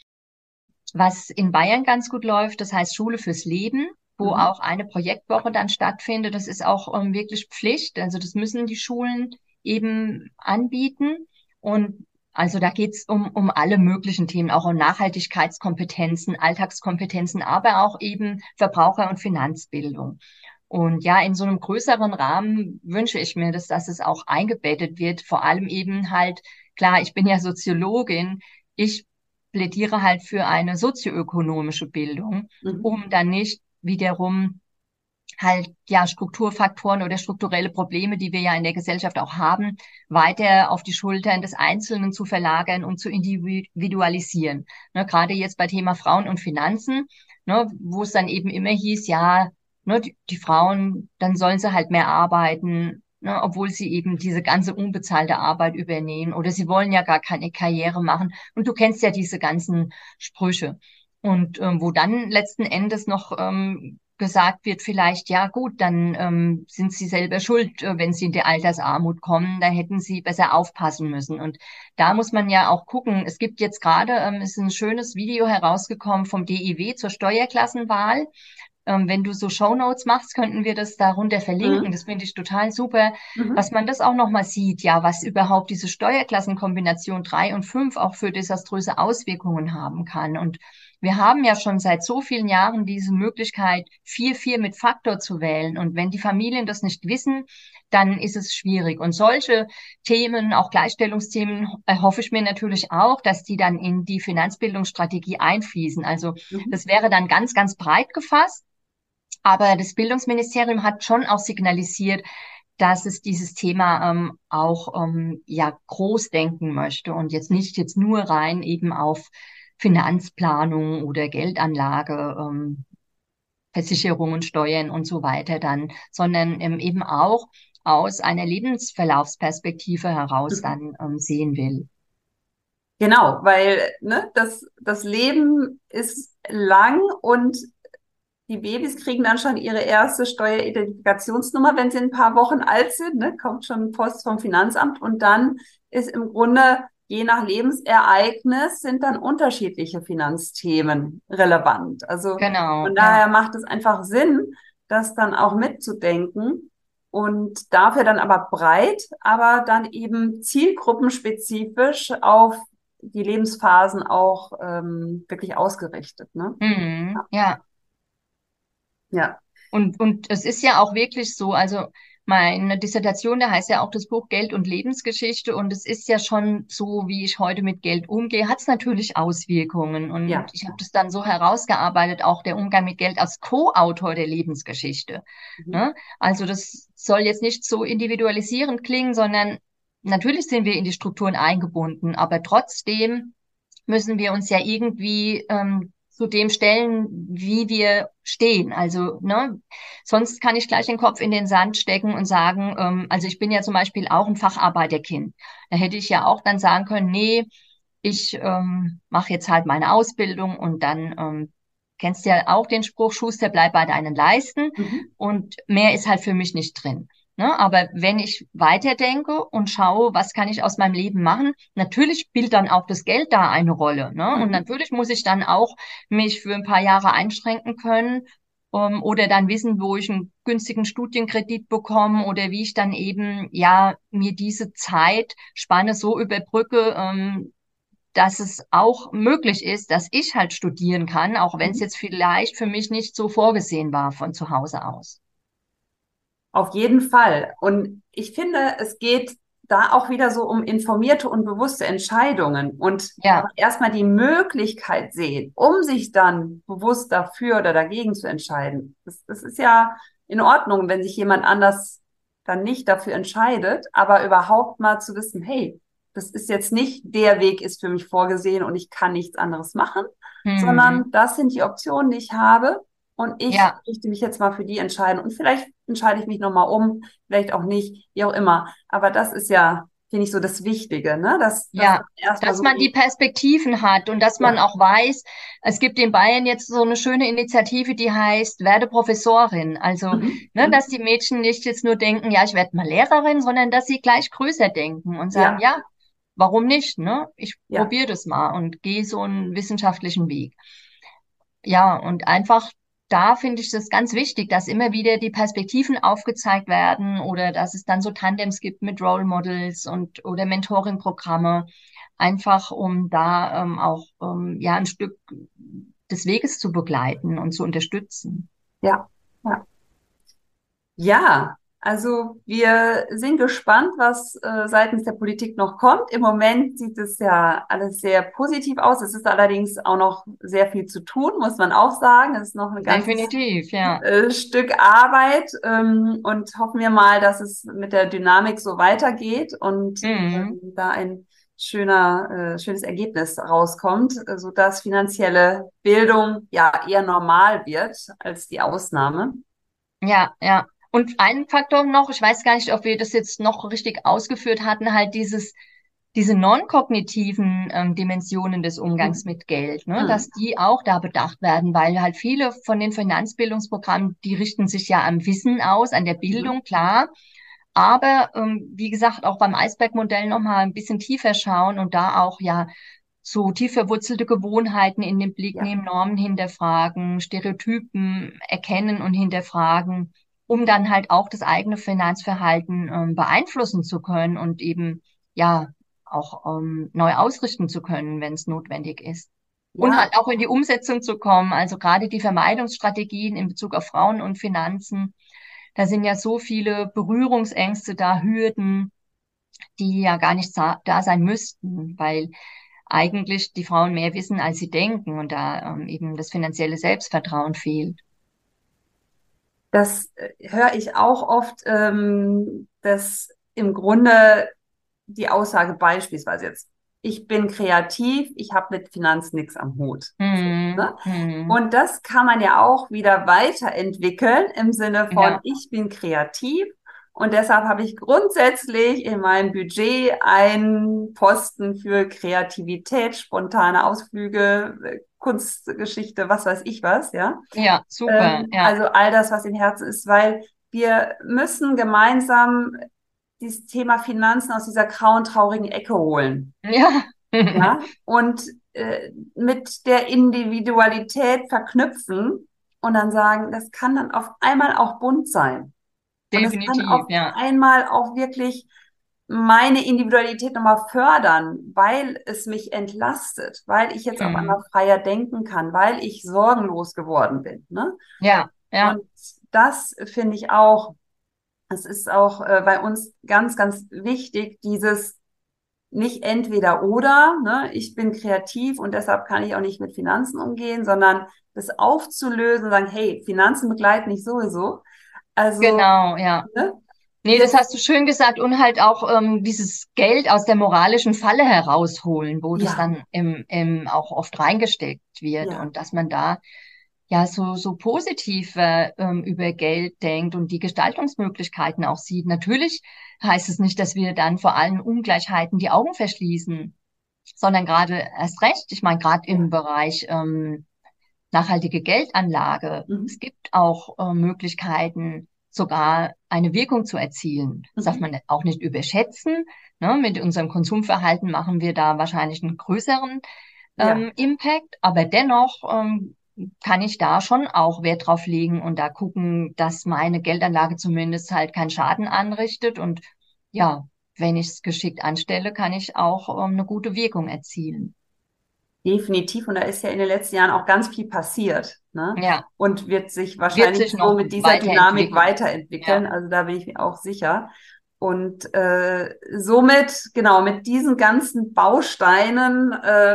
Was in Bayern ganz gut läuft, das heißt Schule fürs Leben, wo Mhm. auch eine Projektwoche dann stattfindet. Das ist auch wirklich Pflicht. Also das müssen die Schulen eben anbieten. Und also da geht's um alle möglichen Themen, auch um Nachhaltigkeitskompetenzen, Alltagskompetenzen, aber auch eben Verbraucher- und Finanzbildung. Und ja, in so einem größeren Rahmen wünsche ich mir, dass es auch eingebettet wird. Vor allem eben halt, klar, ich bin ja Soziologin. Ich plädiere halt für eine sozioökonomische Bildung, Mhm. um dann nicht wiederum halt ja Strukturfaktoren oder strukturelle Probleme, die wir ja in der Gesellschaft auch haben, weiter auf die Schultern des Einzelnen zu verlagern und zu individualisieren. Ne, gerade jetzt bei Thema Frauen und Finanzen, ne, wo es dann eben immer hieß, ja, ne, die Frauen, dann sollen sie halt mehr arbeiten, ne, obwohl sie eben diese ganze unbezahlte Arbeit übernehmen oder sie wollen ja gar keine Karriere machen. Und du kennst ja diese ganzen Sprüche. Und wo dann letzten Endes noch gesagt wird vielleicht, ja gut, dann sind Sie selber schuld, wenn Sie in die Altersarmut kommen, da hätten Sie besser aufpassen müssen. Und da muss man ja auch gucken. Es gibt jetzt gerade, ist ein schönes Video herausgekommen vom DIW zur Steuerklassenwahl. Wenn du so Shownotes machst, könnten wir das darunter verlinken. Mhm. Das finde ich total super, Mhm. was man das auch nochmal sieht, ja, was überhaupt diese Steuerklassenkombination 3 und 5 auch für desaströse Auswirkungen haben kann. Und wir haben ja schon seit so vielen Jahren diese Möglichkeit, 4-4 mit Faktor zu wählen. Und wenn die Familien das nicht wissen, dann ist es schwierig. Und solche Themen, auch Gleichstellungsthemen, hoffe ich mir natürlich auch, dass die dann in die Finanzbildungsstrategie einfließen. Also Mhm. das wäre dann ganz, ganz breit gefasst. Aber das Bildungsministerium hat schon auch signalisiert, dass es dieses Thema auch ja groß denken möchte und jetzt nicht jetzt nur rein eben auf Finanzplanung oder Geldanlage, Versicherungen, Steuern und so weiter dann, sondern eben auch aus einer Lebensverlaufsperspektive heraus Mhm. dann sehen will. Genau, weil ne, das Leben ist lang und die Babys kriegen dann schon ihre erste Steueridentifikationsnummer, wenn sie ein paar Wochen alt sind, ne, kommt schon Post vom Finanzamt und dann ist im Grunde je nach Lebensereignis sind dann unterschiedliche Finanzthemen relevant. Also Genau, von ja. daher macht es einfach Sinn, das dann auch mitzudenken und dafür dann aber breit, aber dann eben zielgruppenspezifisch auf die Lebensphasen auch wirklich ausgerichtet. Ne? Mhm, ja. Ja. Und es ist ja auch wirklich so, also meine Dissertation, da heißt ja auch das Buch Geld und Lebensgeschichte und es ist ja schon so, wie ich heute mit Geld umgehe, hat es natürlich Auswirkungen und Ja. ich habe das dann so herausgearbeitet, auch der Umgang mit Geld als Co-Autor der Lebensgeschichte. Mhm. Ne? Also das soll jetzt nicht so individualisierend klingen, sondern natürlich sind wir in die Strukturen eingebunden, aber trotzdem müssen wir uns ja irgendwie zu dem stellen, wie wir stehen. Also, ne, sonst kann ich gleich den Kopf in den Sand stecken und sagen, also ich bin ja zum Beispiel auch ein Facharbeiterkind. Da hätte ich ja auch dann sagen können, nee, ich mache jetzt halt meine Ausbildung und dann kennst du ja auch den Spruch, Schuster, bleib bei deinen Leisten Mhm. und mehr ist halt für mich nicht drin. Ne? Aber wenn ich weiterdenke und schaue, was kann ich aus meinem Leben machen, natürlich spielt dann auch das Geld da eine Rolle. Ne? Und Mhm. natürlich muss ich dann auch mich für ein paar Jahre einschränken können, oder dann wissen, wo ich einen günstigen Studienkredit bekomme oder wie ich dann eben ja mir diese Zeitspanne so überbrücke, dass es auch möglich ist, dass ich halt studieren kann, auch wenn es Mhm. jetzt vielleicht für mich nicht so vorgesehen war von zu Hause aus. Auf jeden Fall. Und ich finde, es geht da auch wieder so um informierte und bewusste Entscheidungen und Ja, erstmal die Möglichkeit sehen, um sich dann bewusst dafür oder dagegen zu entscheiden. Das ist ja in Ordnung, wenn sich jemand anders dann nicht dafür entscheidet, aber überhaupt mal zu wissen, hey, das ist jetzt nicht der Weg ist für mich vorgesehen und ich kann nichts anderes machen, hm. sondern das sind die Optionen, die ich habe. Und ich Ja, möchte mich jetzt mal für die entscheiden. Und vielleicht entscheide ich mich nochmal um, vielleicht auch nicht, wie auch immer. Aber das ist ja, finde ich, so das Wichtige, ne? Dass ja, erstmal dass so, man die Perspektiven hat und dass man ja, auch weiß, es gibt in Bayern jetzt so eine schöne Initiative, die heißt Werde Professorin. Also, mhm, ne, dass mhm, die Mädchen nicht jetzt nur denken, ja, ich werde mal Lehrerin, sondern dass sie gleich größer denken und sagen, ja, ja, warum nicht, ne? Ich ja, probiere das mal und gehe so einen wissenschaftlichen Weg. Ja, und einfach da finde ich das ganz wichtig, dass immer wieder die Perspektiven aufgezeigt werden oder dass es dann so Tandems gibt mit Role Models und oder Mentoring-Programme, einfach um da auch ja ein Stück des Weges zu begleiten und zu unterstützen. ja, ja. Ja, also wir sind gespannt, was seitens der Politik noch kommt. Im Moment sieht es ja alles sehr positiv aus. Es ist allerdings auch noch sehr viel zu tun, muss man auch sagen. Es ist noch ein ganzes Definitiv, ja. Stück Arbeit und hoffen wir mal, dass es mit der Dynamik so weitergeht und Mhm. da ein schönes Ergebnis rauskommt, sodass finanzielle Bildung ja eher normal wird als die Ausnahme. Ja, ja. Und ein Faktor noch, ich weiß gar nicht, ob wir das jetzt noch richtig ausgeführt hatten, halt dieses diese non-kognitiven Dimensionen des Umgangs Mhm. mit Geld, ne, Mhm. dass die auch da bedacht werden, weil halt viele von den Finanzbildungsprogrammen, die richten sich ja am Wissen aus, an der Mhm. Bildung, klar. Aber wie gesagt, auch beim Eisbergmodell nochmal ein bisschen tiefer schauen und da auch ja so tief verwurzelte Gewohnheiten in den Blick Ja, nehmen, Normen hinterfragen, Stereotypen erkennen und hinterfragen, um dann halt auch das eigene Finanzverhalten beeinflussen zu können und eben ja auch neu ausrichten zu können, wenn es notwendig ist. Und ja, halt auch in die Umsetzung zu kommen. Also gerade die Vermeidungsstrategien in Bezug auf Frauen und Finanzen. Da sind ja so viele Berührungsängste da, Hürden, die ja gar nicht da sein müssten, weil eigentlich die Frauen mehr wissen, als sie denken und da eben das finanzielle Selbstvertrauen fehlt. das höre ich auch oft, dass im Grunde die Aussage beispielsweise jetzt, ich bin kreativ, ich habe mit Finanzen nichts am Hut. So, Hm, ne? hm, Und das kann man ja auch wieder weiterentwickeln im Sinne von, ja, ich bin kreativ und deshalb habe ich grundsätzlich in meinem Budget einen Posten für Kreativität, spontane Ausflüge, Kunstgeschichte, was weiß ich was, ja. ja, super, ja, Also all das, was im Herzen ist, weil wir müssen gemeinsam dieses Thema Finanzen aus dieser grauen, traurigen Ecke holen. ja, Ja, und mit der Individualität verknüpfen und dann sagen, das kann dann auf einmal auch bunt sein. Und es kann definitiv, auf ja, einmal auch wirklich meine Individualität nochmal fördern, weil es mich entlastet, weil ich jetzt auf einmal hm, freier denken kann, weil ich sorgenlos geworden bin. Ne? ja, ja, Und das finde ich auch, es ist auch bei uns ganz, ganz wichtig, dieses nicht entweder oder, ne? Ich bin kreativ und deshalb kann ich auch nicht mit Finanzen umgehen, sondern das aufzulösen und sagen, hey, Finanzen begleiten mich sowieso. Also, genau, ja. ne? Nee, das Jetzt, hast du schön gesagt und halt auch dieses Geld aus der moralischen Falle herausholen, wo das ja, dann auch oft reingesteckt wird ja, und dass man da ja so positiv über Geld denkt und die Gestaltungsmöglichkeiten auch sieht. Natürlich heißt es nicht, dass wir dann vor allen Ungleichheiten die Augen verschließen, sondern gerade erst recht, ich meine, gerade ja, im Bereich nachhaltige Geldanlage. Es mhm, gibt auch Möglichkeiten, sogar eine Wirkung zu erzielen. Das darf mhm, man auch nicht überschätzen. Ne? Mit unserem Konsumverhalten machen wir da wahrscheinlich einen größeren ja, Impact, aber dennoch kann ich da schon auch Wert drauf legen und da gucken, dass meine Geldanlage zumindest halt keinen Schaden anrichtet und ja, wenn ich es geschickt anstelle, kann ich auch eine gute Wirkung erzielen. definitiv. Und da ist ja in den letzten Jahren auch ganz viel passiert, ne? Ja, Und wird sich wird wahrscheinlich sich so noch mit dieser Dynamik weiterentwickeln. weiterentwickeln. Ja. Also da bin ich mir auch sicher. Und somit, genau, mit diesen ganzen Bausteinen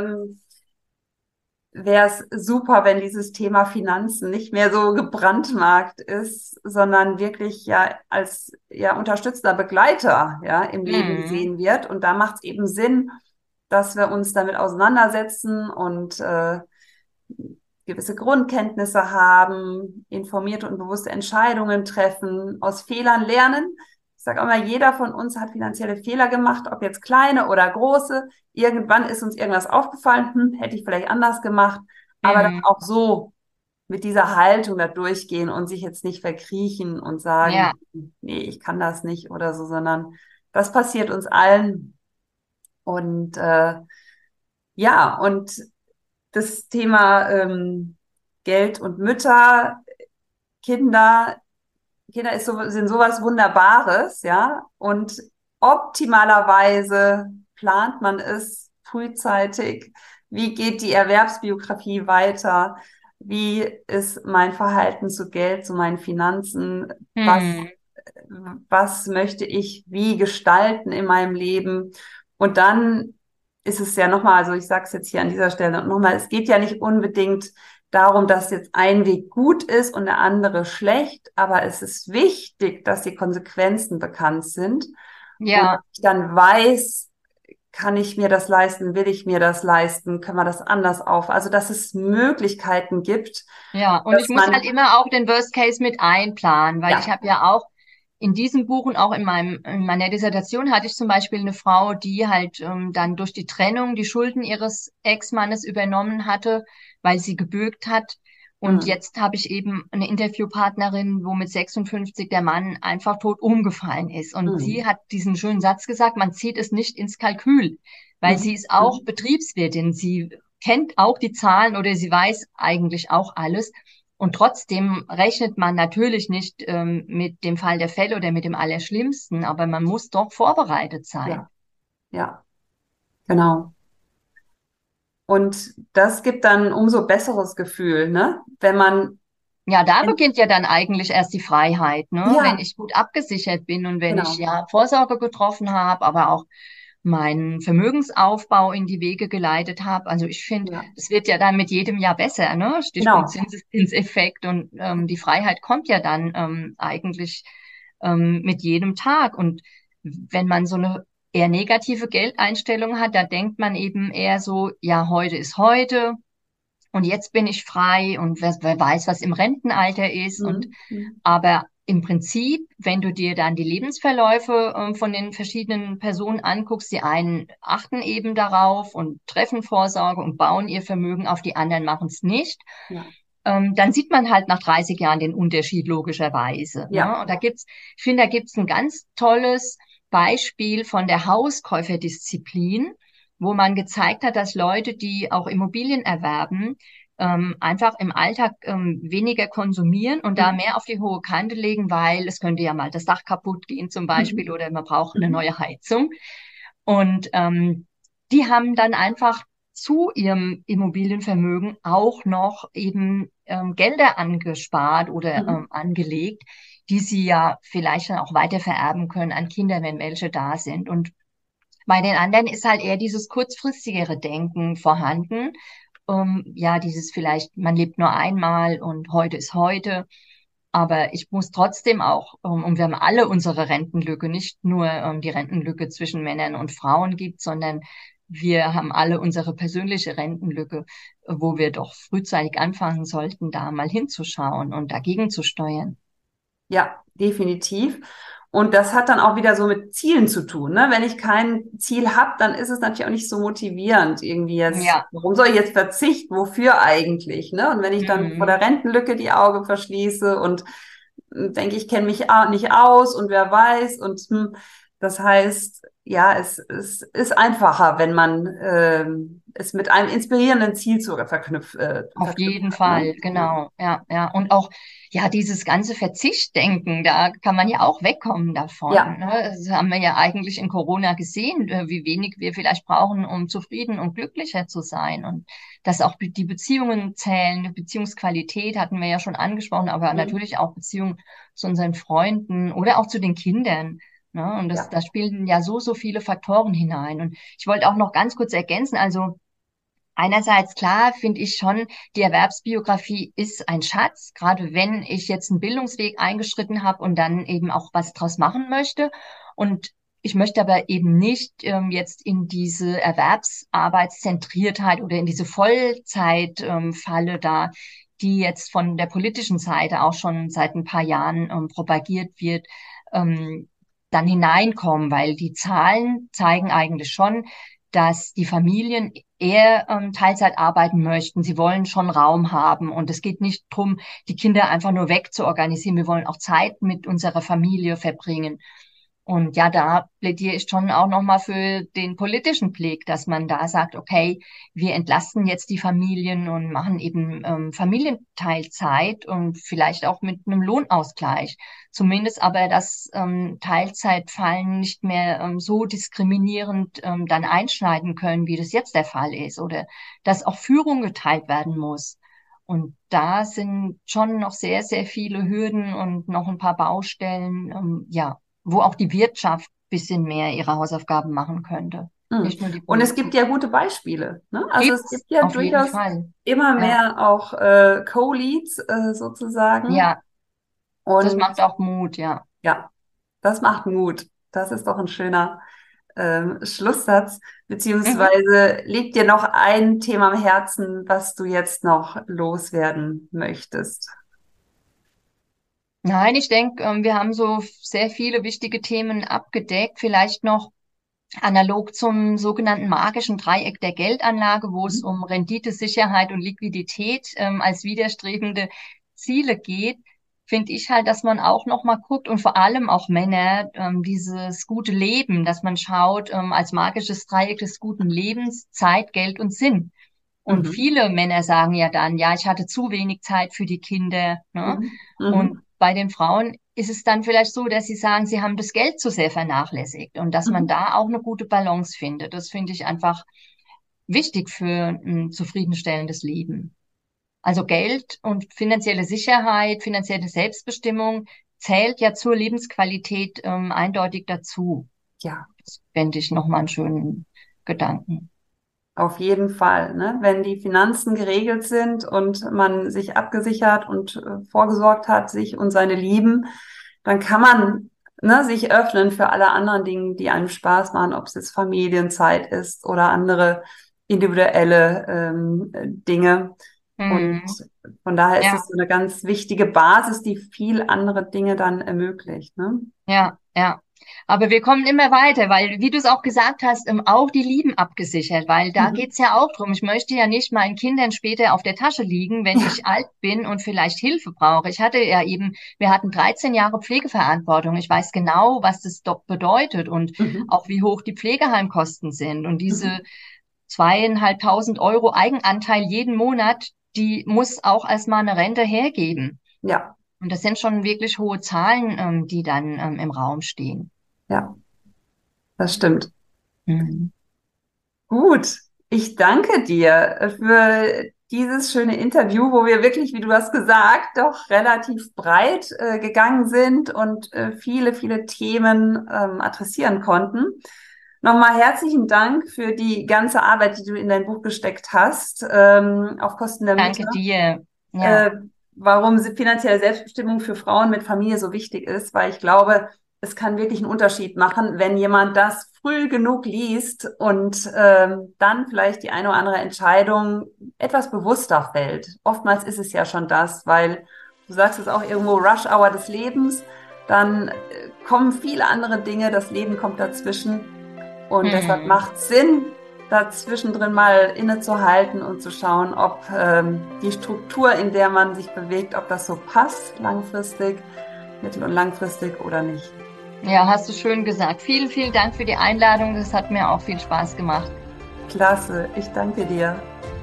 wäre es super, wenn dieses Thema Finanzen nicht mehr so gebrandmarkt ist, sondern wirklich ja als ja unterstützender Begleiter ja im Leben Mhm. gesehen wird. Und da macht es eben Sinn, dass wir uns damit auseinandersetzen und gewisse Grundkenntnisse haben, informierte und bewusste Entscheidungen treffen, aus Fehlern lernen. Ich sage auch mal, jeder von uns hat finanzielle Fehler gemacht, ob jetzt kleine oder große. Irgendwann ist uns irgendwas aufgefallen, hätte ich vielleicht anders gemacht, aber dann Mhm. auch so mit dieser Haltung da durchgehen und sich jetzt nicht verkriechen und Ja, sagen, nee, ich kann das nicht oder so, sondern das passiert uns allen. Und ja, und das Thema Geld und Mütter, Kinder, Kinder sind sowas Wunderbares, ja. Und optimalerweise plant man es frühzeitig. Wie geht die Erwerbsbiografie weiter? Wie ist mein Verhalten zu Geld, zu meinen Finanzen? mhm. Was möchte ich wie gestalten in meinem Leben? Und dann ist es ja nochmal, also ich sage es jetzt hier an dieser Stelle nochmal, es geht ja nicht unbedingt darum, dass jetzt ein Weg gut ist und der andere schlecht, aber es ist wichtig, dass die Konsequenzen bekannt sind und Ja, ich dann weiß, kann ich mir das leisten, will ich mir das leisten, können wir das anders auf, also dass es Möglichkeiten gibt, ja. Und ich dass muss halt man, immer auch den Worst Case mit einplanen, weil ich ja, habe ja auch in diesem Buch und auch in meiner Dissertation hatte ich zum Beispiel eine Frau, die halt dann durch die Trennung die Schulden ihres Ex-Mannes übernommen hatte, weil sie gebürgt hat. Und Mhm. jetzt habe ich eben eine Interviewpartnerin, wo mit 56 der Mann einfach tot umgefallen ist. Und sie Mhm. hat diesen schönen Satz gesagt, man zieht es nicht ins Kalkül, weil sie Mhm. ist auch Mhm. Betriebswirtin. Sie kennt auch die Zahlen oder sie weiß eigentlich auch alles. Und trotzdem rechnet man natürlich nicht mit dem Fall der Fälle oder mit dem Allerschlimmsten, aber man muss doch vorbereitet sein. Ja, ja, genau. Und das gibt dann ein umso besseres Gefühl, ne? Wenn man, Ja, da beginnt ja dann eigentlich erst die Freiheit, ne? Wenn ja, ich gut abgesichert bin und wenn ich genau. ja Vorsorge getroffen habe, aber auch meinen Vermögensaufbau in die Wege geleitet habe. Also ich finde, Ja, es wird ja dann mit jedem Jahr besser, ne? Stichpunkt genau. Zinseszinseffekt und die Freiheit kommt ja dann eigentlich mit jedem Tag. Und wenn man so eine eher negative Geldeinstellung hat, da denkt man eben eher so, ja, heute ist heute. Und jetzt bin ich frei und wer weiß, was im Rentenalter ist. Und Mhm. Mhm. aber im Prinzip, wenn du dir dann die Lebensverläufe von den verschiedenen Personen anguckst, die einen achten eben darauf und treffen Vorsorge und bauen ihr Vermögen auf, die anderen machen es nicht. Ja, Dann sieht man halt nach 30 Jahren den Unterschied logischerweise. Ne? ja. Und ich finde, da gibt's ein ganz tolles Beispiel von der Hauskäuferdisziplin, wo man gezeigt hat, dass Leute, die auch Immobilien erwerben, einfach im Alltag weniger konsumieren und da Mhm. mehr auf die hohe Kante legen, weil es könnte ja mal das Dach kaputt gehen zum Beispiel Mhm. oder man braucht eine Mhm. neue Heizung. Und die haben dann einfach zu ihrem Immobilienvermögen auch noch eben Gelder angespart oder Mhm. angelegt, die sie ja vielleicht dann auch weiter vererben können an Kinder, wenn welche da sind. Und bei den anderen ist halt eher dieses kurzfristigere Denken vorhanden. Ja, dieses vielleicht, man lebt nur einmal und heute ist heute. Aber ich muss trotzdem auch, und wir haben alle unsere Rentenlücke, nicht nur die Rentenlücke zwischen Männern und Frauen gibt, sondern wir haben alle unsere persönliche Rentenlücke, wo wir doch frühzeitig anfangen sollten, da mal hinzuschauen und dagegen zu steuern. Ja, definitiv. Und das hat dann auch wieder so mit Zielen zu tun, ne? Wenn ich kein Ziel habe, dann ist es natürlich auch nicht so motivierend, irgendwie jetzt, Ja, warum soll ich jetzt verzichten? Wofür eigentlich, ne? Und wenn ich dann vor der mhm. Rentenlücke die Augen verschließe und denke, ich kenne mich nicht aus und wer weiß und das heißt, ja, es ist einfacher, wenn man es mit einem inspirierenden Ziel zu Auf verknüpft jeden hat, ne? Fall, Ja. genau, ja, ja. Und auch, ja, dieses ganze Verzichtdenken, da kann man ja auch wegkommen davon. Ja. Ne? Das haben wir ja eigentlich in Corona gesehen, wie wenig wir vielleicht brauchen, um zufrieden und glücklicher zu sein. Und dass auch die Beziehungen zählen, die Beziehungsqualität hatten wir ja schon angesprochen, aber Mhm. natürlich auch Beziehungen zu unseren Freunden oder auch zu den Kindern. Ne? Und Ja. da spielen ja so viele Faktoren hinein. Und ich wollte auch noch ganz kurz ergänzen, also einerseits klar finde ich schon, die Erwerbsbiografie ist ein Schatz, gerade wenn ich jetzt einen Bildungsweg eingeschritten habe und dann eben auch was draus machen möchte. Und ich möchte aber eben nicht jetzt in diese Erwerbsarbeitszentriertheit oder in diese Vollzeit Falle da, die jetzt von der politischen Seite auch schon seit ein paar Jahren propagiert wird, ähm, dann hineinkommen, weil die Zahlen zeigen eigentlich schon, dass die Familien eher Teilzeit arbeiten möchten. Sie wollen schon Raum haben. Und es geht nicht drum, die Kinder einfach nur wegzuorganisieren. Wir wollen auch Zeit mit unserer Familie verbringen. Und ja, da plädiere ich schon auch nochmal für den politischen Blick, dass man da sagt, okay, wir entlasten jetzt die Familien und machen eben Familienteilzeit und vielleicht auch mit einem Lohnausgleich. Zumindest aber, dass Teilzeitfallen nicht mehr so diskriminierend dann einschneiden können, wie das jetzt der Fall ist, oder dass auch Führung geteilt werden muss. Und da sind schon noch sehr, sehr viele Hürden und noch ein paar Baustellen, ja, wo auch die Wirtschaft bisschen mehr ihre Hausaufgaben machen könnte, Mhm. nicht nur die Und es gibt Politik. ja gute Beispiele, ne? Also es Gibt's gibt ja auf jeden durchaus Fall. immer Ja, mehr auch Co-Leads sozusagen. ja, das Und macht auch Mut, ja. ja, das macht Mut. Das ist doch ein schöner Schlusssatz. Mhm. Beziehungsweise liegt dir noch ein Thema am Herzen, was du jetzt noch loswerden möchtest? Nein, ich denke, wir haben so sehr viele wichtige Themen abgedeckt. Vielleicht noch analog zum sogenannten magischen Dreieck der Geldanlage, wo es Mhm. um Rendite, Sicherheit und Liquidität als widerstrebende Ziele geht, finde ich halt, dass man auch noch mal guckt und vor allem auch Männer dieses gute Leben, dass man schaut als magisches Dreieck des guten Lebens, Zeit, Geld und Sinn. Und Mhm. viele Männer sagen ja dann, ja, ich hatte zu wenig Zeit für die Kinder, ne? Mhm. Und Mhm. bei den Frauen ist es dann vielleicht so, dass sie sagen, sie haben das Geld zu sehr vernachlässigt und dass man Mhm. da auch eine gute Balance findet. Das finde ich einfach wichtig für ein zufriedenstellendes Leben. Also Geld und finanzielle Sicherheit, finanzielle Selbstbestimmung zählt ja zur Lebensqualität eindeutig dazu. Ja. Das fände ich nochmal einen schönen Gedanken. Auf jeden Fall, ne? Wenn die Finanzen geregelt sind und man sich abgesichert und vorgesorgt hat, sich und seine Lieben, dann kann man, ne, sich öffnen für alle anderen Dinge, die einem Spaß machen, ob es jetzt Familienzeit ist oder andere individuelle Dinge. Und Mhm. von daher ist es Ja. so eine ganz wichtige Basis, die viel andere Dinge dann ermöglicht, ne? Ja, ja. Aber wir kommen immer weiter, weil, wie du es auch gesagt hast, auch die Lieben abgesichert, weil da Mhm. geht's ja auch drum. Ich möchte ja nicht meinen Kindern später auf der Tasche liegen, wenn Ja. ich alt bin und vielleicht Hilfe brauche. Ich hatte ja eben, wir hatten 13 Jahre Pflegeverantwortung. Ich weiß genau, was das bedeutet und Mhm. auch wie hoch die Pflegeheimkosten sind. Und Mhm. diese 2.500 € Eigenanteil jeden Monat, die muss auch erstmal eine Rente hergeben. Ja, Und das sind schon wirklich hohe Zahlen, die dann im Raum stehen. ja, das stimmt. Mhm. Gut, ich danke dir für dieses schöne Interview, wo wir wirklich, wie du hast gesagt, doch relativ breit gegangen sind und viele, viele Themen adressieren konnten. Nochmal herzlichen Dank für die ganze Arbeit, die du in dein Buch gesteckt hast, auf Kosten der Mütter, Danke dir. äh, Ja. warum finanzielle Selbstbestimmung für Frauen mit Familie so wichtig ist, weil ich glaube, es kann wirklich einen Unterschied machen, wenn jemand das früh genug liest und dann vielleicht die eine oder andere Entscheidung etwas bewusster fällt. Oftmals ist es ja schon das, weil du sagst es auch irgendwo Rush Hour des Lebens, dann kommen viele andere Dinge, das Leben kommt dazwischen und deshalb Mhm. macht es Sinn, dazwischendrin mal innezuhalten und zu schauen, ob die Struktur, in der man sich bewegt, ob das so passt, langfristig, mittel- und langfristig oder nicht. Ja, hast du schön gesagt. Vielen, vielen Dank für die Einladung. Das hat mir auch viel Spaß gemacht. Klasse, ich danke dir.